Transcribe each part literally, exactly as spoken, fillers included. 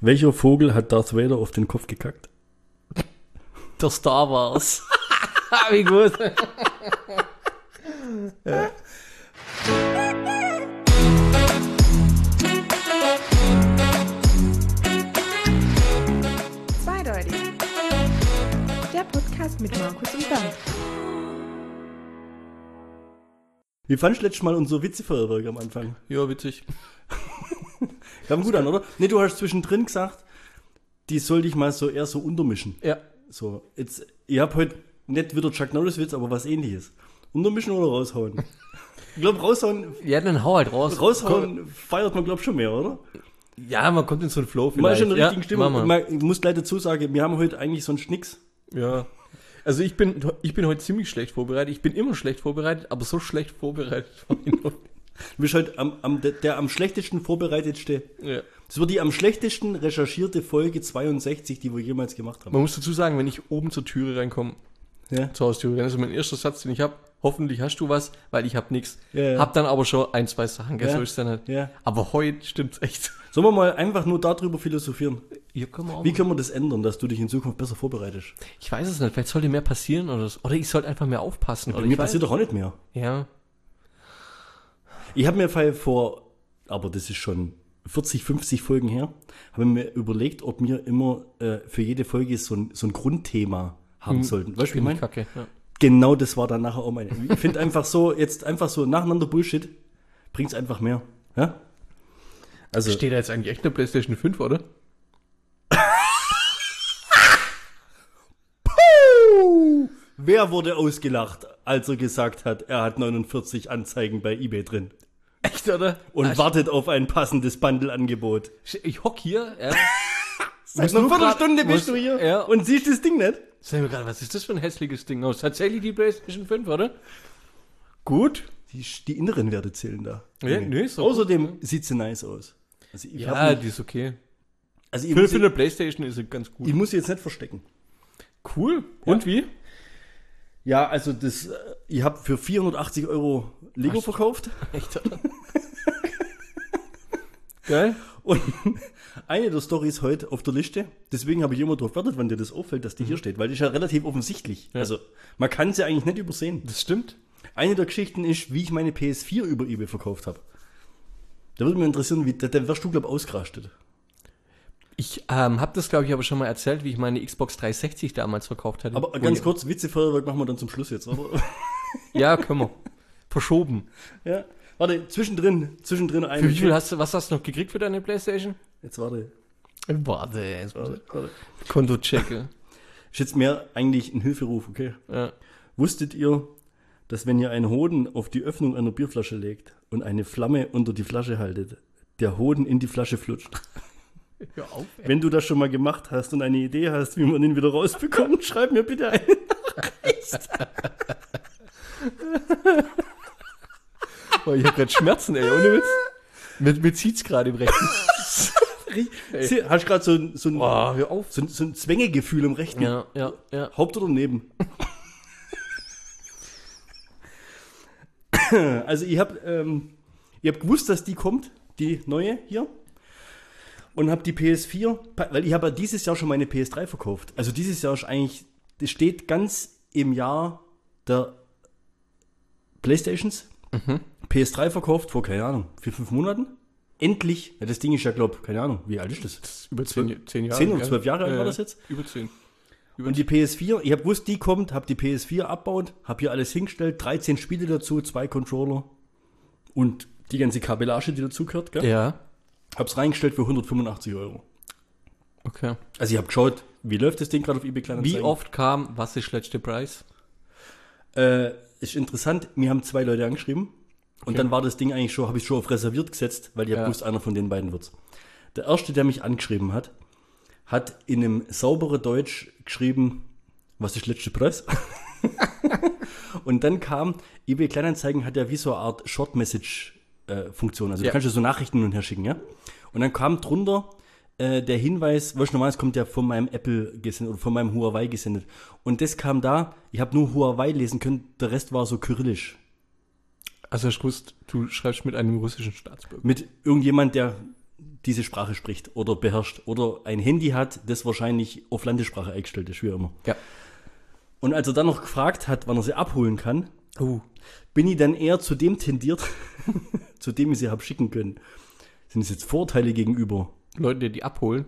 Welcher Vogel hat Darth Vader auf den Kopf gekackt? Der Star Wars. Wie gut. Ja. Zweideutig. Der Podcast mit Markus und Bernd. Wie fandest du letztes Mal unser Witzefeuerwerk am Anfang? Ja, witzig. Kam gut an, oder? Nee, du hast zwischendrin gesagt, die sollte ich mal so eher so untermischen. Ja. So, jetzt, ich hab heute nicht wieder Chuck Norris-Witz, aber was ähnliches. Untermischen oder raushauen? Ich glaube, raushauen, Ja, dann hau halt raus. raushauen feiert man, glaube ich, schon mehr, oder? Ja, man kommt in so einen Flow Man ist vielleicht. in der richtigen ja, Stimmung. mach mal. Man, ich muss gleich dazu sagen, wir haben heute eigentlich sonst nix. Ja. Also ich bin, ich bin heute ziemlich schlecht vorbereitet. Ich bin immer schlecht vorbereitet, aber so schlecht vorbereitet war ich noch. Du bist halt am, am, der, der am schlechtesten vorbereitetste. Ja. Das wird die am schlechtesten recherchierte Folge zweiundsechzig, die wir jemals gemacht haben. Man muss dazu sagen, wenn ich oben zur Türe reinkomme, Ja. zur Haustüre, dann ist mein erster Satz, den ich habe, hoffentlich hast du was, weil ich habe nichts. Ja, ja. Hab dann aber schon ein, zwei Sachen, gell, Ja. so ist dann halt. Ja. Aber heute stimmt's echt. Sollen wir mal einfach nur darüber philosophieren? Hier können wir auch Wie mal. können wir das ändern, dass du dich in Zukunft besser vorbereitest? Ich weiß es nicht, vielleicht sollte mehr passieren oder so. Oder ich sollte einfach mehr aufpassen. Bei oder mir ich weiß- passiert doch auch nicht mehr. Ja. Ich habe mir vor, aber das ist schon vierzig, fünfzig Folgen her, habe mir überlegt, ob wir immer äh, für jede Folge so ein, so ein Grundthema haben Hm, sollten. Weißt du, wie ich Finde meine? ich kacke. Ja. Genau das war dann nachher auch meine. Ich finde einfach so, jetzt einfach so nacheinander Bullshit, bringt's einfach mehr. Ja? Also, Steht da jetzt eigentlich echt eine PlayStation fünf, oder? wer wurde ausgelacht, als er gesagt hat, er hat neunundvierzig Anzeigen bei eBay drin Echt, oder? und Ah, wartet auf ein passendes Bundle-Angebot? ich, ich hock hier, ja. Seit Musst einer du grad- Viertelstunde bist musst- du hier ja. und siehst das Ding nicht? Sag mir gerade, was ist das für ein hässliches Ding? Oh, ist tatsächlich die PlayStation fünf, oder? Gut. Die, die inneren Werte zählen da. Ja, nee, ist doch Außerdem sieht sie nice aus. Also ich, Ja, hab die ist okay. nicht, also ich, Für, muss, für eine PlayStation ist sie ganz gut. ich muss sie jetzt nicht verstecken. Cool. Und wie? Ja, also das, äh, ich habe für vierhundertachtzig Euro Lego Hast du- verkauft Echt, oder? Geil. und eine der Storys heute auf der Liste, deswegen habe ich immer drauf gewartet, wenn dir das auffällt, dass die hier steht, weil die ist ja relativ offensichtlich. Ja. Also man kann sie eigentlich nicht übersehen. Das stimmt. Eine der Geschichten ist, wie ich meine P S vier über eBay verkauft habe. Da würde mich interessieren, wie, da, da wirst du, glaube ich, ausgerastet. Ich ähm, habe das, glaube ich, aber schon mal erzählt, wie ich meine Xbox dreihundertsechzig damals verkauft hatte. Aber Wo ganz ich- kurz, Witzefeuerwerk machen wir dann zum Schluss jetzt, oder? Ja, können wir. Verschoben. Ja. Warte, zwischendrin, zwischendrin eine. Für wie viel hast du, was hast du noch gekriegt für deine PlayStation? Jetzt warte. Warte, jetzt warte, warte. Konto checke. Ist jetzt mehr eigentlich ein Hilferuf, okay? Ja. Wusstet ihr, dass wenn ihr einen Hoden auf die Öffnung einer Bierflasche legt und eine Flamme unter die Flasche haltet, der Hoden in die Flasche flutscht? Hör auf, ey. Wenn du das schon mal gemacht hast und eine Idee hast, wie man ihn wieder rausbekommt, schreib mir bitte eine Nachricht. Boah, ich hab grad Schmerzen, ey, ohne Witz. Mir, mir zieht's gerade im Rechten. Sie- Hast gerade so, ein- so, ein- Boah, hör auf. so, ein- so ein Zwängegefühl im Rechten. Ja, ja, ja. Haupt oder neben? Also ich habe ähm, ich hab gewusst, dass die kommt, die neue hier. Und habe die P S vier, weil ich habe ja dieses Jahr schon meine P S drei verkauft. Also dieses Jahr ist eigentlich, das steht ganz im Jahr der Playstations. P S drei verkauft vor, keine Ahnung, vier, fünf Monaten. Endlich, ja, das Ding ist ja, glaube keine Ahnung, wie alt ist das? Über zehn, zehn Jahre. zehn oder gell? zwölf Jahre alt Ja, war ja. das jetzt? Über zehn. Über Und die P S vier, ich habe gewusst, die kommt, habe die P S vier abbaut, habe hier alles hingestellt, dreizehn Spiele dazu, zwei Controller und die ganze Kabellage, die dazu gehört, gell? Ja. Hab's reingestellt für hundertfünfundachtzig Euro. Okay. Also ich habe geschaut, wie läuft das Ding gerade auf eBay Wie Kleinanzeigen? oft kam, was ist letzte Preis? Äh, ist interessant, mir haben zwei Leute angeschrieben und Okay. dann war das Ding eigentlich schon, habe ich schon auf reserviert gesetzt, weil ich Ja. ja. gewusst, einer von den beiden wird's. Der erste, der mich angeschrieben hat, hat in einem sauberen Deutsch geschrieben, was ist letzte Preis? Und dann kam, eBay Kleinanzeigen hat ja wie so eine Art Short-Message-Funktion. Also Ja. du kannst ja so Nachrichten hin und her schicken, ja? Und dann kam drunter äh, der Hinweis, weißt du, normalerweise kommt der von meinem Apple gesendet oder von meinem Huawei gesendet. Und das kam da, ich habe nur Huawei lesen können, der Rest war so kyrillisch. Also ich wusste, du schreibst mit einem russischen Staatsbürger. Mit irgendjemand, der diese Sprache spricht oder beherrscht oder ein Handy hat, das wahrscheinlich auf Landessprache eingestellt ist, wie immer. Ja. Und als er dann noch gefragt hat, wann er sie abholen kann, Oh. bin ich dann eher zu dem tendiert, zu dem ich sie habe schicken können. Sind es jetzt Vorteile gegenüber? Leute, die die abholen.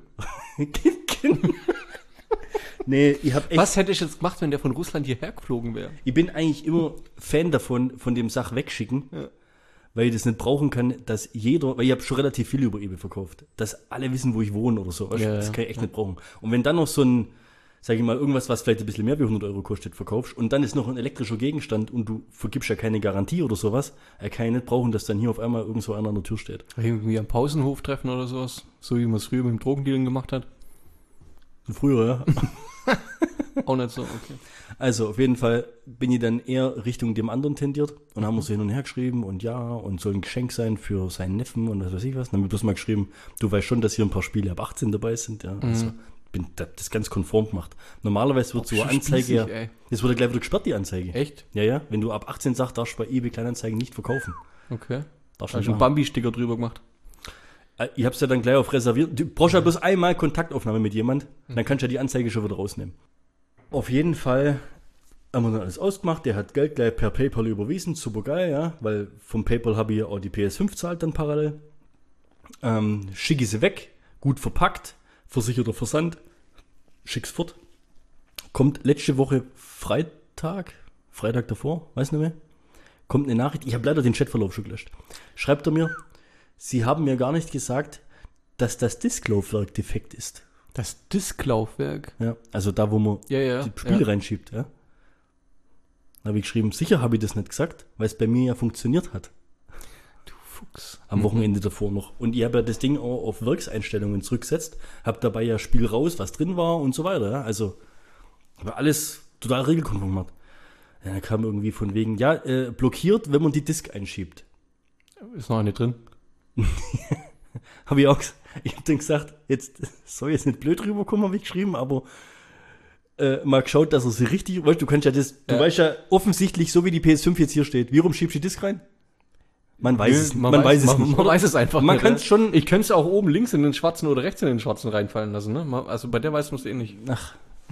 Nee, ich habe echt. Was hätte ich jetzt gemacht, wenn der von Russland hierher geflogen wäre? Ich bin eigentlich immer Fan davon, von dem Sach wegschicken, Ja. weil ich das nicht brauchen kann, dass jeder, weil ich habe schon relativ viel über eBay verkauft, dass alle wissen, wo ich wohne oder so. Weißt du? Ja, Das ja. kann ich echt nicht brauchen. Und wenn dann noch so ein, sag ich mal, irgendwas, was vielleicht ein bisschen mehr wie hundert Euro kostet, verkaufst und dann ist noch ein elektrischer Gegenstand und du vergibst ja keine Garantie oder sowas, er kann ja nicht brauchen, dass dann hier auf einmal irgendwo einer an der Tür steht. Irgendwie am Pausenhof treffen oder sowas. So wie man es früher mit dem Drogendealen gemacht hat. Früher, ja. Auch nicht so, okay. Also auf jeden Fall bin ich dann eher Richtung dem anderen tendiert und haben uns hin und her geschrieben und ja, und soll ein Geschenk sein für seinen Neffen und was weiß ich was. Dann haben wir bloß mal geschrieben, du weißt schon, dass hier ein paar Spiele ab achtzehn dabei sind. Ja, also bin da- das ganz konform gemacht. Normalerweise wird so eine Anzeige, ja, ey. das wurde gleich wieder gesperrt, die Anzeige. Echt? Ja, ja, wenn du ab achtzehn sagst, darfst du bei eBay Kleinanzeigen nicht verkaufen. Okay. Darfst du Hast nicht du einen machen. Bambi-Sticker drüber gemacht? Äh, Ich hab's ja dann gleich auf reserviert. Du brauchst ja bloß einmal Kontaktaufnahme mit jemand, dann kannst du ja die Anzeige schon wieder rausnehmen. Auf jeden Fall haben wir dann alles ausgemacht. Der hat Geld gleich per PayPal überwiesen. Super geil, ja, weil vom PayPal habe ich ja auch die P S fünf zahlt dann parallel. Ähm, schicke sie weg, gut verpackt, versicherter Versand, schick's fort. Kommt letzte Woche Freitag, Freitag davor, weiß nicht mehr, kommt eine Nachricht. Ich habe leider den Chatverlauf schon gelöscht. Schreibt er mir, Sie haben mir gar nicht gesagt, dass das Disklaufwerk defekt ist. Das Disklaufwerk? Ja, also da, wo man Ja, ja. die Spiele ja. reinschiebt. Ja. Da habe ich geschrieben, sicher habe ich das nicht gesagt, weil es bei mir ja funktioniert hat. Du Fuchs. Am Wochenende davor noch. Und ich habe ja das Ding auch auf Werkseinstellungen zurückgesetzt, habe dabei ja Spiel raus, was drin war und so weiter. Ja. Also, aber alles total regelkonform gemacht. Ja, da kam irgendwie von wegen, ja, äh, blockiert, wenn man die Disk einschiebt. Ist noch nicht drin. Habe ich auch gesagt. Ich habe dann gesagt, jetzt soll jetzt nicht blöd rüberkommen, habe ich geschrieben, aber äh, mal geschaut, dass er sie richtig, weißt du, kannst ja das, du Ja. weißt ja offensichtlich, so wie die P S fünf jetzt hier steht, wie rum schiebst du die Disk rein? Man weiß Nö, es, man, weiß es man, nicht. Man oder? weiß es einfach Man nicht. kann's ja. schon- Ich könnte es auch oben links in den schwarzen oder rechts in den schwarzen reinfallen lassen, ne? Man- Also bei der weiß man es eh nicht. Ach,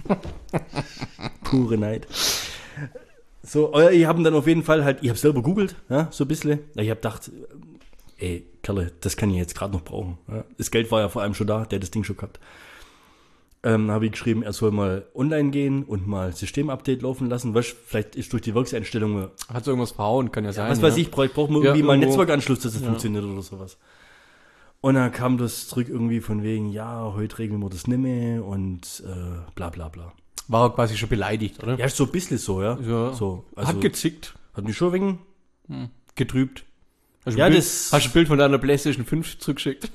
pure Neid. So, euer, ihr habt dann auf jeden Fall halt, ich habe selber googelt, ja, so ein bisschen. Ja, ich habe gedacht, ey, Kerle, das kann ich jetzt gerade noch brauchen. Ja. Das Geld war ja vor allem schon da, der hat das Ding schon gehabt. Ähm, habe ich geschrieben, er soll mal online gehen und mal Systemupdate laufen lassen. Weißt, du, vielleicht ist durch die Werkseinstellungen, Hat so irgendwas verhauen, kann ja sein. was ja. weiß ich, braucht braucht man Ja, irgendwie mal einen irgendwo. Netzwerkanschluss, dass das Ja. funktioniert oder sowas. Und dann kam das zurück irgendwie von wegen, ja, heute regeln wir das nicht mehr und äh, bla bla bla. War quasi schon beleidigt, oder? Ja, ist so ein bisschen so, ja. Ja. So, also, Hat gezickt, hat mich schon wegen. getrübt. Hast du Ja, ein Bild, das- hast du ein Bild von deiner PlayStation fünf zurückgeschickt?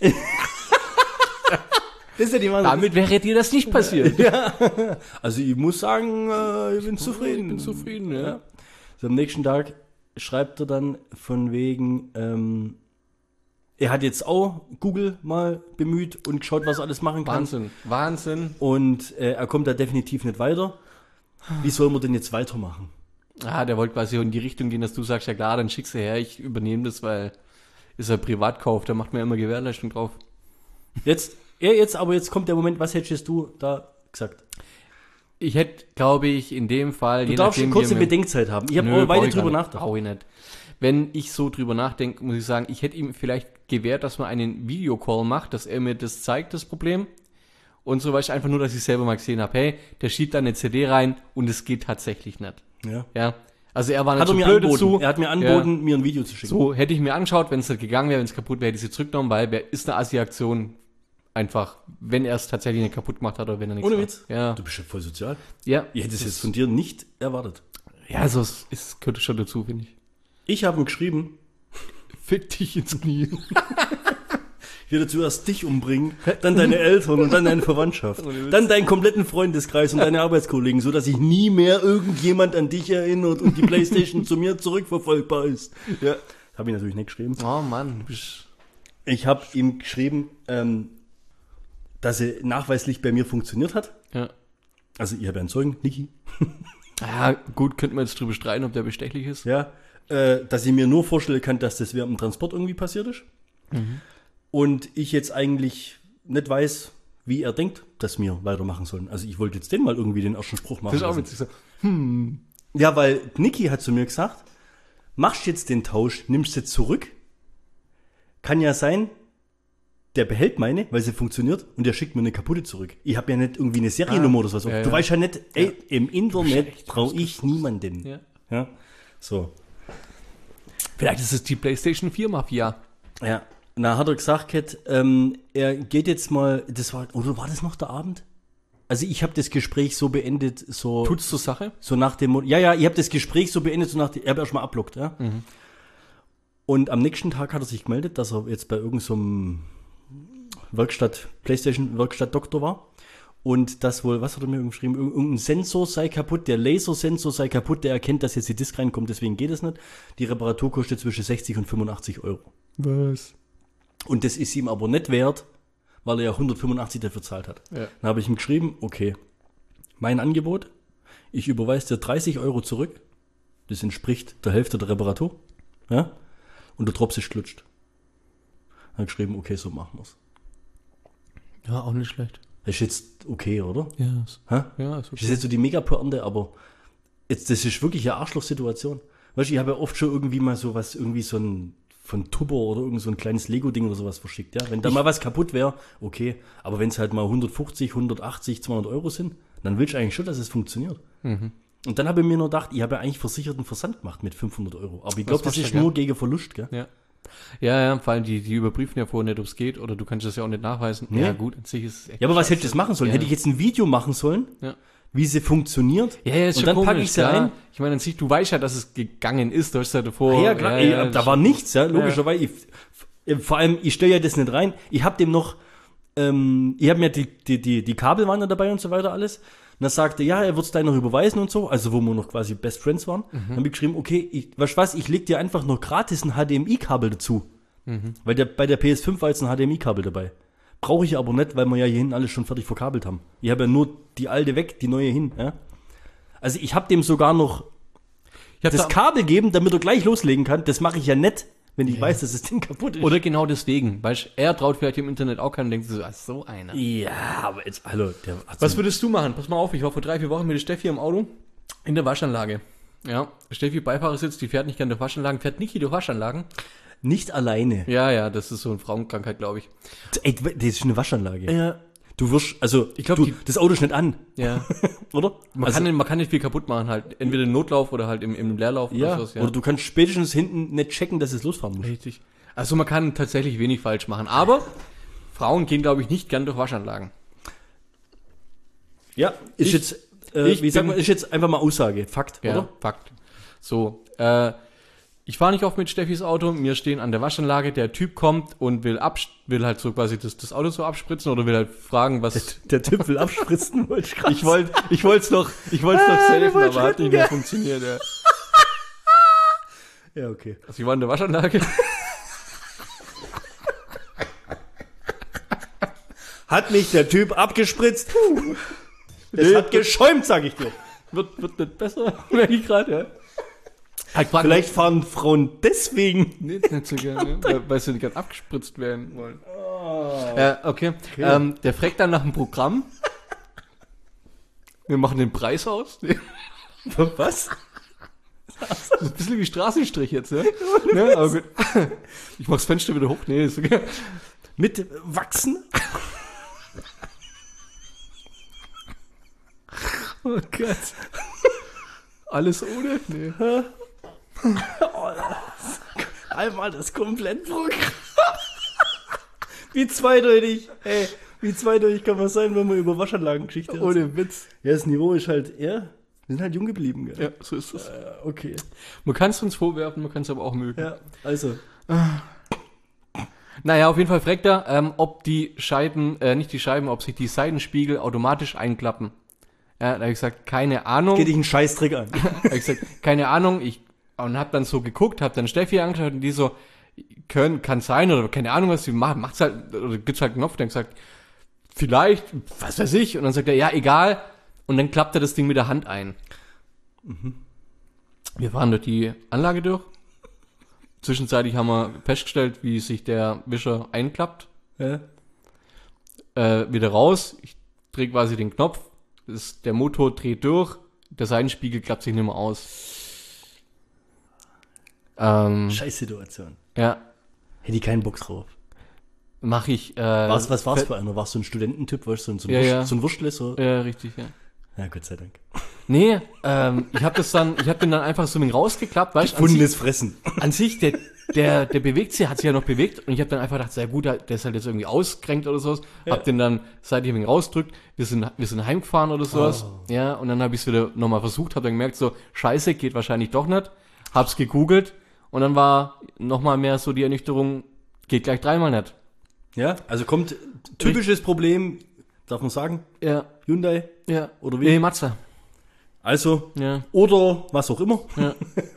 Das ist ja die Wahrheit. Damit wäre dir das nicht passiert. Also ich muss sagen, äh, ich bin zufrieden. Ich bin zufrieden, ja. So am nächsten Tag schreibt er dann von wegen, ähm, er hat jetzt auch Google mal bemüht und geschaut, was er alles machen kann. Wahnsinn, Wahnsinn. Und äh, er kommt da definitiv nicht weiter. Wie soll man denn jetzt weitermachen? Ah, der wollte quasi in die Richtung gehen, dass du sagst, ja klar, dann schickst du her, ich übernehme das, weil ist ein Privatkauf, da macht man ja immer Gewährleistung drauf. Jetzt, ja, jetzt, aber jetzt kommt der Moment, was hättest du da gesagt? Ich hätte, glaube ich, in dem Fall, Du darfst eine kurze Bedenkzeit haben. Ich habe auch weiter drüber nachgedacht. Brauche ich nicht. Wenn ich so drüber nachdenke, muss ich sagen, ich hätte ihm vielleicht gewährt, dass man einen Videocall macht, dass er mir das zeigt, das Problem. Und so, weißt du, einfach nur, dass ich selber mal gesehen habe, hey, der schiebt da eine C D rein und es geht tatsächlich nicht. Ja. Ja. Also er war nicht Hat er so mir blöd angeboten. dazu. Er hat mir angeboten, mir ein Video zu schicken. So, hätte ich mir angeschaut, wenn es nicht gegangen wäre, wenn es kaputt wäre, hätte ich sie zurückgenommen, weil wer ist eine Assi-Aktion einfach, wenn er es tatsächlich nicht kaputt gemacht hat oder wenn er nichts Ohne macht. Witz. Ja. Du bist ja voll sozial. Ja. Ich hätte es das- jetzt von dir nicht erwartet. Ja, also es, es gehört schon dazu, finde ich. Ich habe ihm geschrieben, Fick dich ins Knie. ich werde zuerst dich umbringen, dann deine Eltern und dann deine Verwandtschaft. Dann deinen kompletten Freundeskreis und deine Arbeitskollegen, sodass sich nie mehr irgendjemand an dich erinnert und die Playstation zu mir zurückverfolgbar ist. Ja. Habe ich natürlich nicht geschrieben. Oh Mann, du bist... Ich habe ihm geschrieben, ähm, dass sie nachweislich bei mir funktioniert hat. Ja. Also ich habe ja einen Zeugen, Niki. Ja, gut, könnten wir jetzt drüber streiten, ob der bestechlich ist. Ja, äh, dass ich mir nur vorstellen kann, dass das während dem Transport irgendwie passiert ist. und ich jetzt eigentlich nicht weiß, wie er denkt, dass wir weitermachen sollen. Also ich wollte jetzt den mal irgendwie den ersten Spruch machen. Das ist auch lassen. witzig. So, hm. Ja, weil Niki hat zu mir gesagt, machst jetzt den Tausch, nimmst sie zurück. Kann ja sein, der behält meine, weil sie funktioniert und der schickt mir eine kaputte zurück. Ich habe ja nicht irgendwie eine Seriennummer Ah, oder sowas. ja, Du ja. weißt ja nicht, ey, Ja. im Internet echt brauche ich niemanden. Ja. Ja. So. Vielleicht ist es die PlayStation vier Mafia. Ja. Na, hat er gesagt, Kat, ähm, er geht jetzt mal, das war, oder war das noch der Abend? Also ich habe das Gespräch so beendet, so, Tut's zur Sache? so nach dem, Mo- ja, ja, ich habe das Gespräch so beendet, so nach dem, ich habe erstmal abblockt, ja. Mhm. Und am nächsten Tag hat er sich gemeldet, dass er jetzt bei irgendeinem so Werkstatt, Playstation Werkstatt Doktor war. Und das wohl, was hat er mir geschrieben? Irg- Irgendein Sensor sei kaputt, der Lasersensor sei kaputt, der erkennt, dass jetzt die Disk reinkommt, deswegen geht es nicht. Die Reparatur kostet zwischen sechzig und fünfundachtzig Euro. Was? Und das ist ihm aber nicht wert, weil er ja hundertfünfundachtzig dafür zahlt hat. Ja. Dann habe ich ihm geschrieben, okay, mein Angebot, ich überweise dir dreißig Euro zurück, das entspricht der Hälfte der Reparatur, ja, und der Drops ist klutscht. Dann habe ich geschrieben, okay, so machen wir's. Ja, auch nicht schlecht. Das ist jetzt okay, oder? Ja, ist, Hä? ja, ist Das okay. ist jetzt so die Mega-Pointe, aber jetzt, das ist wirklich eine Arschloch-Situation. Weißt du, ich habe ja oft schon irgendwie mal so was, irgendwie so ein von Tupper oder irgend so ein kleines Lego-Ding oder sowas verschickt, ja. Wenn da mal was kaputt wäre, okay. Aber wenn es halt mal hundertfünfzig, hundertachtzig, zweihundert Euro sind, dann willst du eigentlich schon, dass es funktioniert. Mhm. Und dann habe ich mir nur gedacht, ich habe ja eigentlich versicherten Versand gemacht mit fünfhundert Euro. Aber ich glaube, das kostet ist der, nur gegen Verlust, gell? Ja. Ja, ja, vor allem die, die überprüfen ja vorher nicht, ob es geht, oder du kannst das ja auch nicht nachweisen. Nee. Ja, gut, an sich ist es echt Ja, aber was scheiße. hätte ich jetzt machen sollen? Ja. Hätte ich jetzt ein Video machen sollen, Ja. wie sie funktioniert? Ja, ja, ist und schon dann packe komisch, ich sie klar. ein. Ich meine, an sich, du weißt ja, dass es gegangen ist, du hast ja davor. Ja, klar, ey, da das- war nichts, ja, logischerweise. Ich, f- vor allem, ich stelle ja das nicht rein. Ich habe dem noch, ähm, ich habe mir die, die, die, die Kabel waren da dabei und so weiter alles. Und er sagte, ja, er wird es gleich noch überweisen und so, also wo wir noch quasi Best Friends waren. Mhm. Dann habe ich geschrieben, okay, ich, weißt du was, ich leg dir einfach noch gratis ein H D M I-Kabel dazu. Mhm. Weil der, bei der P S fünf war jetzt ein H D M I-Kabel dabei. Brauche ich aber nicht, weil wir ja hier hinten alles schon fertig verkabelt haben. Ich habe ja nur die alte weg, die neue hin. Ja? Also ich habe dem sogar noch Ich hab das da, Kabel geben, damit er gleich loslegen kann. Das mache ich ja nicht, wenn ich weiß, dass das Ding kaputt ist. oder genau deswegen, weißt du, er traut vielleicht im Internet auch keinen und denkt so, ah, so einer. Ja, aber jetzt, hallo, der hat Was so- würdest du machen? Pass mal auf, ich war vor drei, vier Wochen mit der Steffi im Auto in der Waschanlage. Ja, Steffi Beifahrersitz, die fährt nicht gerne durch Waschanlagen, fährt Niki durch Waschanlagen. nicht alleine. Ja, ja, das ist so eine Frauenkrankheit, glaube ich. Ey, das ist eine Waschanlage. Ja. Du wirst, also, Ich glaub, du, die- das Auto ist nicht an, Ja. oder? Man, also, kann, nicht- man kann nicht viel kaputt machen, halt. Entweder im Notlauf oder halt im, im Leerlauf ja, oder so. oder du kannst spätestens hinten nicht checken, dass es losfahren muss. Richtig. Also man kann tatsächlich wenig falsch machen. Aber Frauen gehen, glaube ich, nicht gern durch Waschanlagen. Ja, ist Ich- jetzt, äh, ich wie sagt bin- man, ist jetzt einfach mal Aussage, Fakt, Ja, oder? Fakt. So, äh, ich fahre nicht oft mit Steffis Auto, wir stehen an der Waschanlage, der Typ kommt und will abs will halt so quasi das, das Auto so abspritzen oder will halt fragen, was... Der Typ will abspritzen, wollte ich gerade Ich wollte ich wollte es noch, ich wollte es noch Ah, safen, du wolltest aber hat retten, nicht mehr gell? funktioniert. Ja. Ja, okay. Also ich war in der Waschanlage. Hat mich der Typ abgespritzt? Puh. Es Nee. hat geschäumt, sag ich dir. Wird, wird nicht besser, merke ich gerade, ja. Halt frag- Vielleicht fahren Frauen deswegen. Nee, nicht so gerne, weil, weil sie nicht gern abgespritzt werden wollen. Ja, okay. Ähm, der fragt dann nach dem Programm. Wir machen den Preis aus. Was? Das ist ein bisschen wie Straßenstrich jetzt, ja? Ne, aber gut. Ich mach das Fenster wieder hoch. Nee, ist okay. Mit Wachsen? Oh Gott. Alles ohne? Nee. Einmal das Komplettprogramm. Wie zweideutig, ey, wie zweideutig kann man sein, wenn man über Waschanlagengeschichte redet? Ohne Witz. Ja, das Niveau ist halt, ja, wir sind halt jung geblieben, gell? Ja, so ist es. Äh, okay. Man kann es uns vorwerfen, man kann es aber auch mögen. Ja, also. Naja, auf jeden Fall fragt er, ähm, ob die Scheiben, äh, nicht die Scheiben, ob sich die Seitenspiegel automatisch einklappen. Ja, da habe ich gesagt, keine Ahnung. Geht dich einen Scheißtrick an. Hab ich gesagt, keine Ahnung, ich und hab dann so geguckt, hab dann Steffi angeschaut und die so, können, kann sein oder keine Ahnung, was sie macht, macht's halt, oder gibt's halt einen Knopf, dann gesagt, vielleicht, was weiß ich, und dann sagt er, ja, egal, und dann klappt er das Ding mit der Hand ein. Wir fahren durch die Anlage durch Zwischenzeitlich haben wir festgestellt, wie sich der Wischer einklappt. Ja. Äh, wieder raus. Ich drehe quasi den Knopf. Das, der Motor dreht durch. Der Seitenspiegel klappt sich nicht mehr aus. Ähm, Scheiß Situation. ja, Hätte ich keinen Bock drauf. mache ich. Äh, Was, was war's fe- für einer? Warst du ein Studententyp? Warst du so ein, so ein, Ja, Wurst, ja. so ein Wurstle? So? Ja, richtig, ja. Ja, Gott sei Dank. Nee, ähm, ich habe das dann, ich habe den dann einfach so ein wenig rausgeklappt, weißt du, an, sich- Gefundenes Fressen. an sich, der, der, der bewegt sich, hat sich ja noch bewegt und ich habe dann einfach gedacht, sehr gut, der ist halt jetzt irgendwie ausgerenkt oder sowas, Ja. hab den dann seitlich ein wenig rausgedrückt, wir sind, wir sind heimgefahren oder sowas, Oh. ja, und dann habe ich es wieder nochmal versucht, habe dann gemerkt, so, scheiße, geht wahrscheinlich doch nicht, hab's gegoogelt und dann war nochmal mehr so die Ernüchterung, geht gleich dreimal nicht. Ja, also kommt typisches Problem, darf man sagen, Ja, Hyundai ja. oder wie? Nee, Mazda. Also, Ja, oder was auch immer. ja.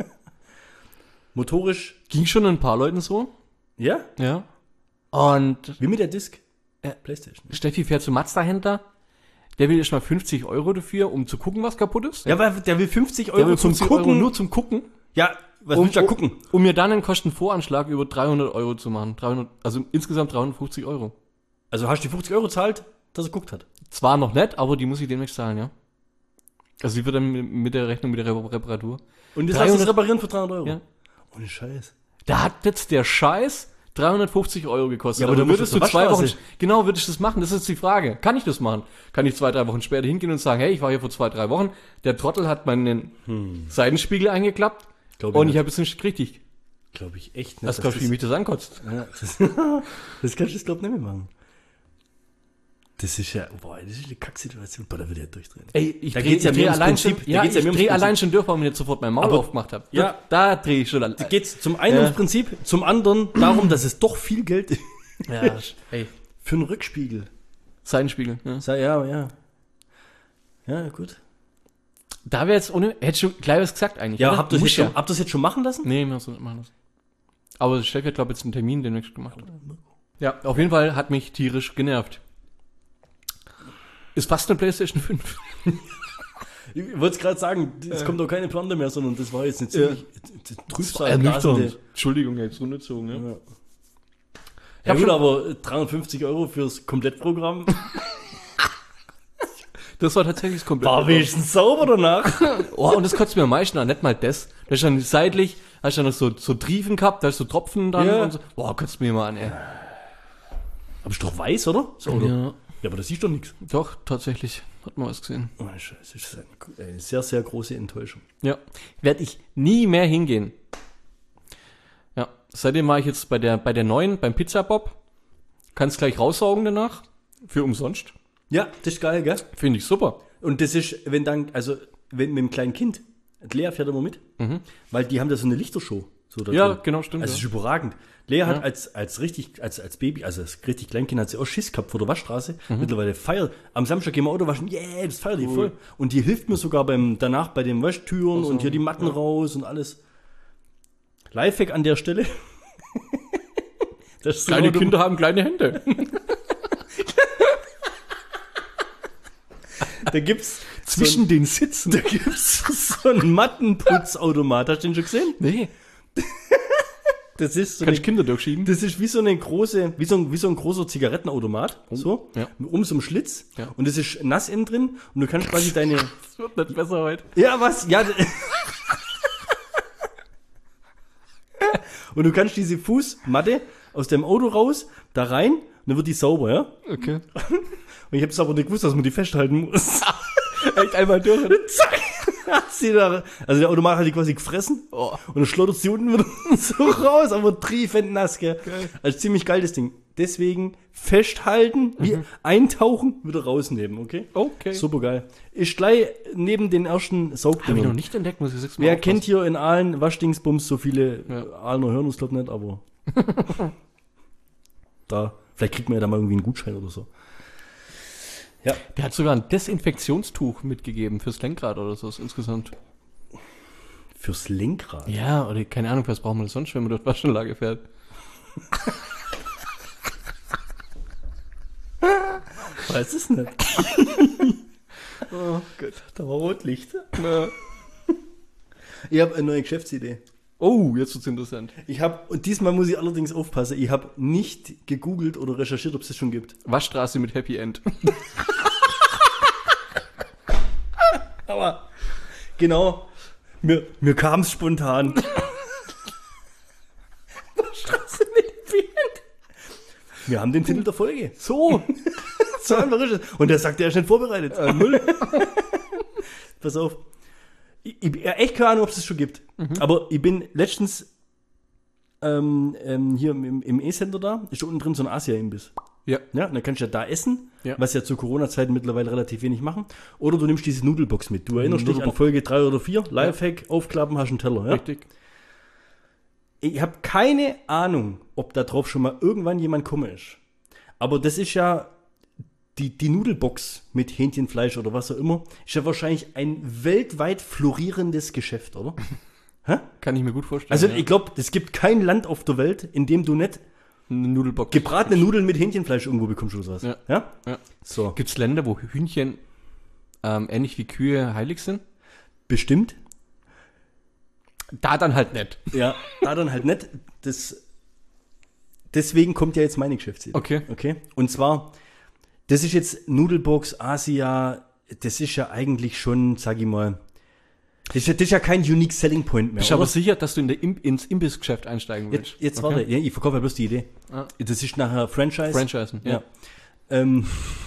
Motorisch, Ging schon ein paar Leuten so, ja, ja. Und wie mit der Disc. Ja. Playstation. Steffi fährt zum Mazda-Händler, der will erstmal fünfzig Euro dafür, um zu gucken, was kaputt ist. Ja, weil der will fünfzig Der Euro will zum fünfzig Gucken. Euro nur zum Gucken. Ja, was um, willst du da gucken? Um mir dann einen Kostenvoranschlag über dreihundert Euro zu machen. dreihundert, also insgesamt dreihundertfünfzig Euro. Also hast du die fünfzig Euro zahlt, dass er geguckt hat. Zwar noch nicht, aber die muss ich demnächst zahlen, ja. Also die wird dann mit- mit der Rechnung, mit der Re- Reparatur. Und das dreihundert hast du reparieren für dreihundert Euro. Ja. Ohne Scheiß. Da hat jetzt der Scheiß dreihundertfünfzig Euro gekostet. Ja, aber du musst würdest das du zur zwei Wochen, Waschstraße. genau, würdest du das machen? Das ist die Frage. Kann ich das machen? Kann ich zwei, drei Wochen später hingehen und sagen, hey, ich war hier vor zwei, drei Wochen, der Trottel hat meinen Seitenspiegel eingeklappt Glaub und nicht. ich habe jetzt nicht richtig. Glaube ich echt nicht. Das dass kannst du, wie mich das ankotzt. Ja, das, das kannst du das, glaub ich, nicht mehr machen. Das ist ja, boah, das ist eine Kacksituation. Boah, da würde ich ja durchdrehen. Ey, ich Da dreh- geht's ja ich mehr dreh ums allein Prinzip. schon, Da ja, geht's ja ich mehr ums drehe Prinzip. allein schon durch, warum ich nicht sofort mein Maul Aber- aufgemacht habe. ja. Da, da drehe ich schon Da allein. geht es zum einen Ja. ums Prinzip, zum anderen darum, dass es doch viel Geld ist Ja, ey. für einen Rückspiegel. Seitenspiegel. Ja. Sag, ja, ja. Ja, gut. Da wäre jetzt ohne, hätte schon gleich was gesagt eigentlich. Ja, oder? habt ihr das, Muss jetzt schon- habt ihr das jetzt schon machen lassen? Nee, wir müssen nicht machen lassen. Aber Steffi hat, glaube ich, jetzt einen Termin demnächst gemacht. Ja, auf jeden Fall hat mich tierisch genervt. Ist fast eine PlayStation fünf. Ich wollte es gerade sagen, es kommt doch keine Plante mehr, sondern das war jetzt eine ziemlich Trübsal. Ernüchternd. Entschuldigung, jetzt runtergezogen, ja. Ja. Ich Ja, hab gut, schon- aber dreihundertfünfzig Euro fürs Komplettprogramm. Das war tatsächlich das komplett. War wenigstens sauber danach. Oh, und das kotzt mir am meisten an, nicht mal das. Da ist dann seitlich, hast du dann noch so, so Triefen gehabt, da ist so Tropfen dran Ja. und so. Boah, kotzt mir mal an, ey. Aber ist doch weiß, oder? So, oder? Ja. Ja, aber das siehst doch nichts. doch, tatsächlich. Hat man was gesehen. Oh, Scheiße, das ist eine, eine sehr, sehr große Enttäuschung. Ja. Werde ich nie mehr hingehen. Ja. Seitdem war ich jetzt bei der, bei der neuen, beim Pizza Bob. Kannst gleich raussaugen danach. Für umsonst. Ja, das ist geil, gell? Finde ich super. Und das ist, wenn dann, also, wenn mit dem kleinen Kind, Lea fährt immer mit, weil die haben da so eine Lichtershow. So da Ja, drin. genau, stimmt. Also, es ja. ist überragend. Lea hat Ja. als, als richtig, als, als Baby, also als richtig Kleinkind hat sie auch Schiss gehabt vor der Waschstraße. Mittlerweile feiert, am Samstag gehen wir Auto waschen, yeah, das feiert die voll. Und die hilft mir sogar beim, danach bei den Waschtüren und hier die Matten raus und alles. Lifehack an der Stelle. Das ist so Kleine Auto- Kinder haben kleine Hände. Da gibt's Zwischen den Sitzen. Da gibt's so einen Mattenputzautomat. Hast du den schon gesehen? Nee. Das ist so Kann eine, ich Kinder durchschieben? das ist wie so eine große, wie so ein, wie so ein großer Zigarettenautomat. So. Ja. Um so einen Schlitz. Ja. Und das ist nass innen drin. Und du kannst quasi deine. Das wird nicht besser heute. Ja, was? Ja. d- Und du kannst diese Fußmatte aus dem Auto raus, da rein, und dann wird die sauber, ja? Okay. Und ich habe es aber nicht gewusst, dass man die festhalten muss. Echt einmal durch. Zack! Hat sie da, also der Automat hat die quasi gefressen. Oh. Und dann schlottert sie unten wieder so raus, aber triefend nass, gell? Geil. Also ziemlich geil, das Ding. Deswegen festhalten, wie eintauchen, wieder rausnehmen, okay? Okay. Super geil. Ist gleich neben den ersten Habe ich Saugdingern. noch nicht entdeckt, muss ich jetzt mal Wer aufpassen. kennt hier in Aalen Waschdingsbums so viele? Ja. Aalener hören uns, glaube ich, nicht, aber da, vielleicht kriegt man ja da mal irgendwie einen Gutschein oder so. Ja. Der hat sogar ein Desinfektionstuch mitgegeben fürs Lenkrad oder so insgesamt. Fürs Lenkrad. Ja, oder keine Ahnung, was braucht man das sonst, wenn man durch die Waschanlage fährt? Weiß es nicht. Oh Gott, da war Rotlicht. Ja. Ich habe eine neue Geschäftsidee. Oh, jetzt wird's interessant. Ich habe, und diesmal muss ich allerdings aufpassen, ich habe nicht gegoogelt oder recherchiert, ob es das schon gibt. Waschstraße mit Happy End. Aber genau, mir, mir kam es spontan. Straße mit Happy End. Wir haben den Titel der Folge. So. So einfach ist es. Und der sagt, der ist nicht vorbereitet. Äh, null. Pass auf. Ich, ich habe echt keine Ahnung, ob es das schon gibt. Mhm. Aber ich bin letztens ähm, ähm, hier im, im E-Center da, ist da unten drin so ein Asia-Imbiss. Ja. Ja, und dann kannst du ja da essen, Ja. was ja zu Corona-Zeiten mittlerweile relativ wenig machen. Oder du nimmst diese Nudelbox mit. Du erinnerst dich an Nudelbox. Folge drei oder vier, Lifehack, aufklappen, hast einen Teller. Ja? Richtig. Ich habe keine Ahnung, ob da drauf schon mal irgendwann jemand gekommen ist. Aber das ist ja, die, die Nudelbox mit Hähnchenfleisch oder was auch immer, ist ja wahrscheinlich ein weltweit florierendes Geschäft, oder? Hä? Kann ich mir gut vorstellen. Also ja. ich glaube, es gibt kein Land auf der Welt, in dem du nicht Eine Nudelbox. gebratene Nudeln mit Hähnchenfleisch irgendwo bekommst oder sowas. Ja. Ja? Ja. So. Gibt's Länder, wo Hühnchen ähm, ähnlich wie Kühe heilig sind? Bestimmt. Da dann halt nicht. Ja, da dann halt nicht. Das, deswegen kommt ja jetzt meine Geschäftsidee. Okay. Okay. Und zwar, das ist jetzt Nudelbox, Asia, das ist ja eigentlich schon, sag ich mal, das ist ja, das ist ja kein Unique Selling Point mehr. Bist du aber oder? sicher, dass du in der Im ins Imbissgeschäft einsteigen willst? Jetzt, jetzt Okay. warte, ja, ich verkaufe ja bloß die Idee. Ah. Das ist nachher Franchise. Franchisen, ja. Ja. Ähm,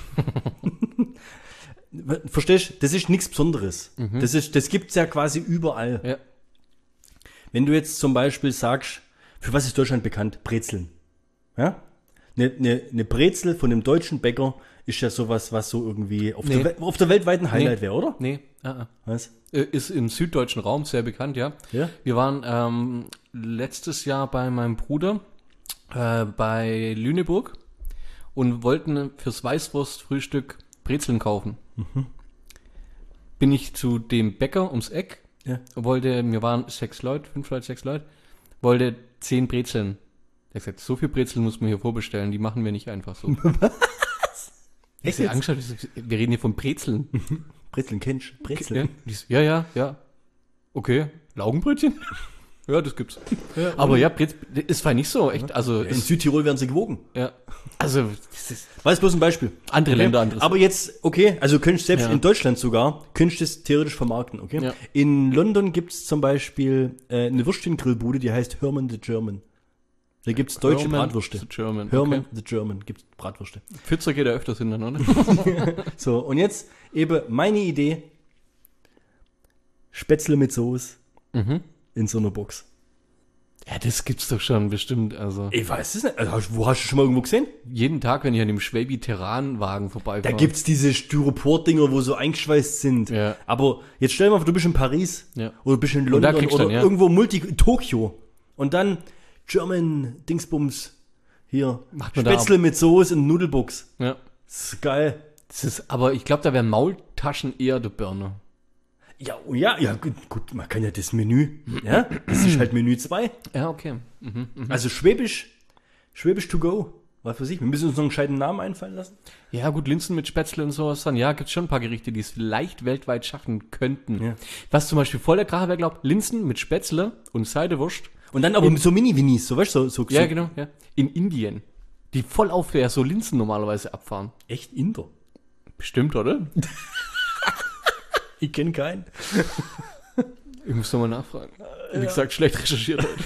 verstehst du? Das ist nichts Besonderes. Das, ist, das gibt's ja quasi überall. Ja. Wenn du jetzt zum Beispiel sagst, für was ist Deutschland bekannt? Brezeln. Ja? Eine, eine, eine Brezel von einem deutschen Bäcker ist ja sowas, was so irgendwie auf, Nee. der, We- auf der weltweiten Highlight Nee. wäre, oder? Nee, ah, ah. Was? Äh, Ist im süddeutschen Raum sehr bekannt, ja. Ja? Wir waren ähm, letztes Jahr bei meinem Bruder äh, bei Lüneburg und wollten fürs Weißwurstfrühstück Brezeln kaufen. Bin ich zu dem Bäcker ums Eck, Ja. wollte, wir waren sechs Leute, fünf Leute, sechs Leute, wollte zehn Brezeln. Der hat gesagt, so viel Brezeln muss man hier vorbestellen, die machen wir nicht einfach so. Was? Ich Echt sehe jetzt? angeschaut, ich so, wir reden hier von Brezeln. Brezeln kennst du? Brezeln. Ja, die so, ja, ja, ja. Okay, Laugenbrötchen? Ja, das gibt's. Aber ja, Brez, ist war nicht so, echt. Also, In ist, Südtirol werden sie gewogen. ja. Also, das ist War jetzt bloß ein Beispiel. andere Okay? Länder, anderes. Aber jetzt, okay, also könntest selbst Ja. in Deutschland sogar, könntest du es theoretisch vermarkten, okay? Ja. In London gibt es zum Beispiel äh, eine Würstchengrillbude, die heißt Herman the German. Da gibt es deutsche Herman Bratwürste. the German, Herman okay. the German gibt es Bratwürste. Pfützer geht ja öfters hin, dann, oder? So, und jetzt eben meine Idee, Spätzle mit Soße Mhm. in so einer Box. Ja, das gibt's doch schon, bestimmt. Also, Ich weiß es nicht. Also, hast- wo hast du schon mal irgendwo gesehen? jeden Tag, wenn ich an dem Schwäbi-Terran-Wagen Da vorbeifahre. gibt's diese Styropor-Dinger, wo so eingeschweißt sind. Ja. Aber jetzt stell dir mal vor, du bist in Paris Ja. oder du bist in Und da London kriegst du oder dann, ja. irgendwo Multi Tokio. Und dann German Dingsbums hier. Macht man da Spätzle mit Soße in Nudelbox. Ja. Das ist geil. Das ist, aber ich glaube, da wären Maultaschen eher der Burner. Ja, oh ja, ja, gut, gut, man kann ja das Menü, ja, das ist halt Menü zwei. Ja, okay. Mhm. Also Schwäbisch, Schwäbisch to go. Was weiß ich, wir müssen uns noch einen gescheiten Namen einfallen lassen. Ja, gut, Linsen mit Spätzle und sowas dann. Ja, gibt's schon ein paar Gerichte, die es vielleicht weltweit schaffen könnten. Ja. Was zum Beispiel voll der Kracher wäre, glaubt, Linsen mit Spätzle und Seidewurst. Und dann aber so Mini-Winis, so weißt du, so, so, Ja, so genau, ja. In Indien. Die voll auf ja, so Linsen normalerweise abfahren. echt Inder. Bestimmt, oder? Ich kenne keinen. Ich muss nochmal nachfragen. Wie gesagt, schlecht recherchiert heute.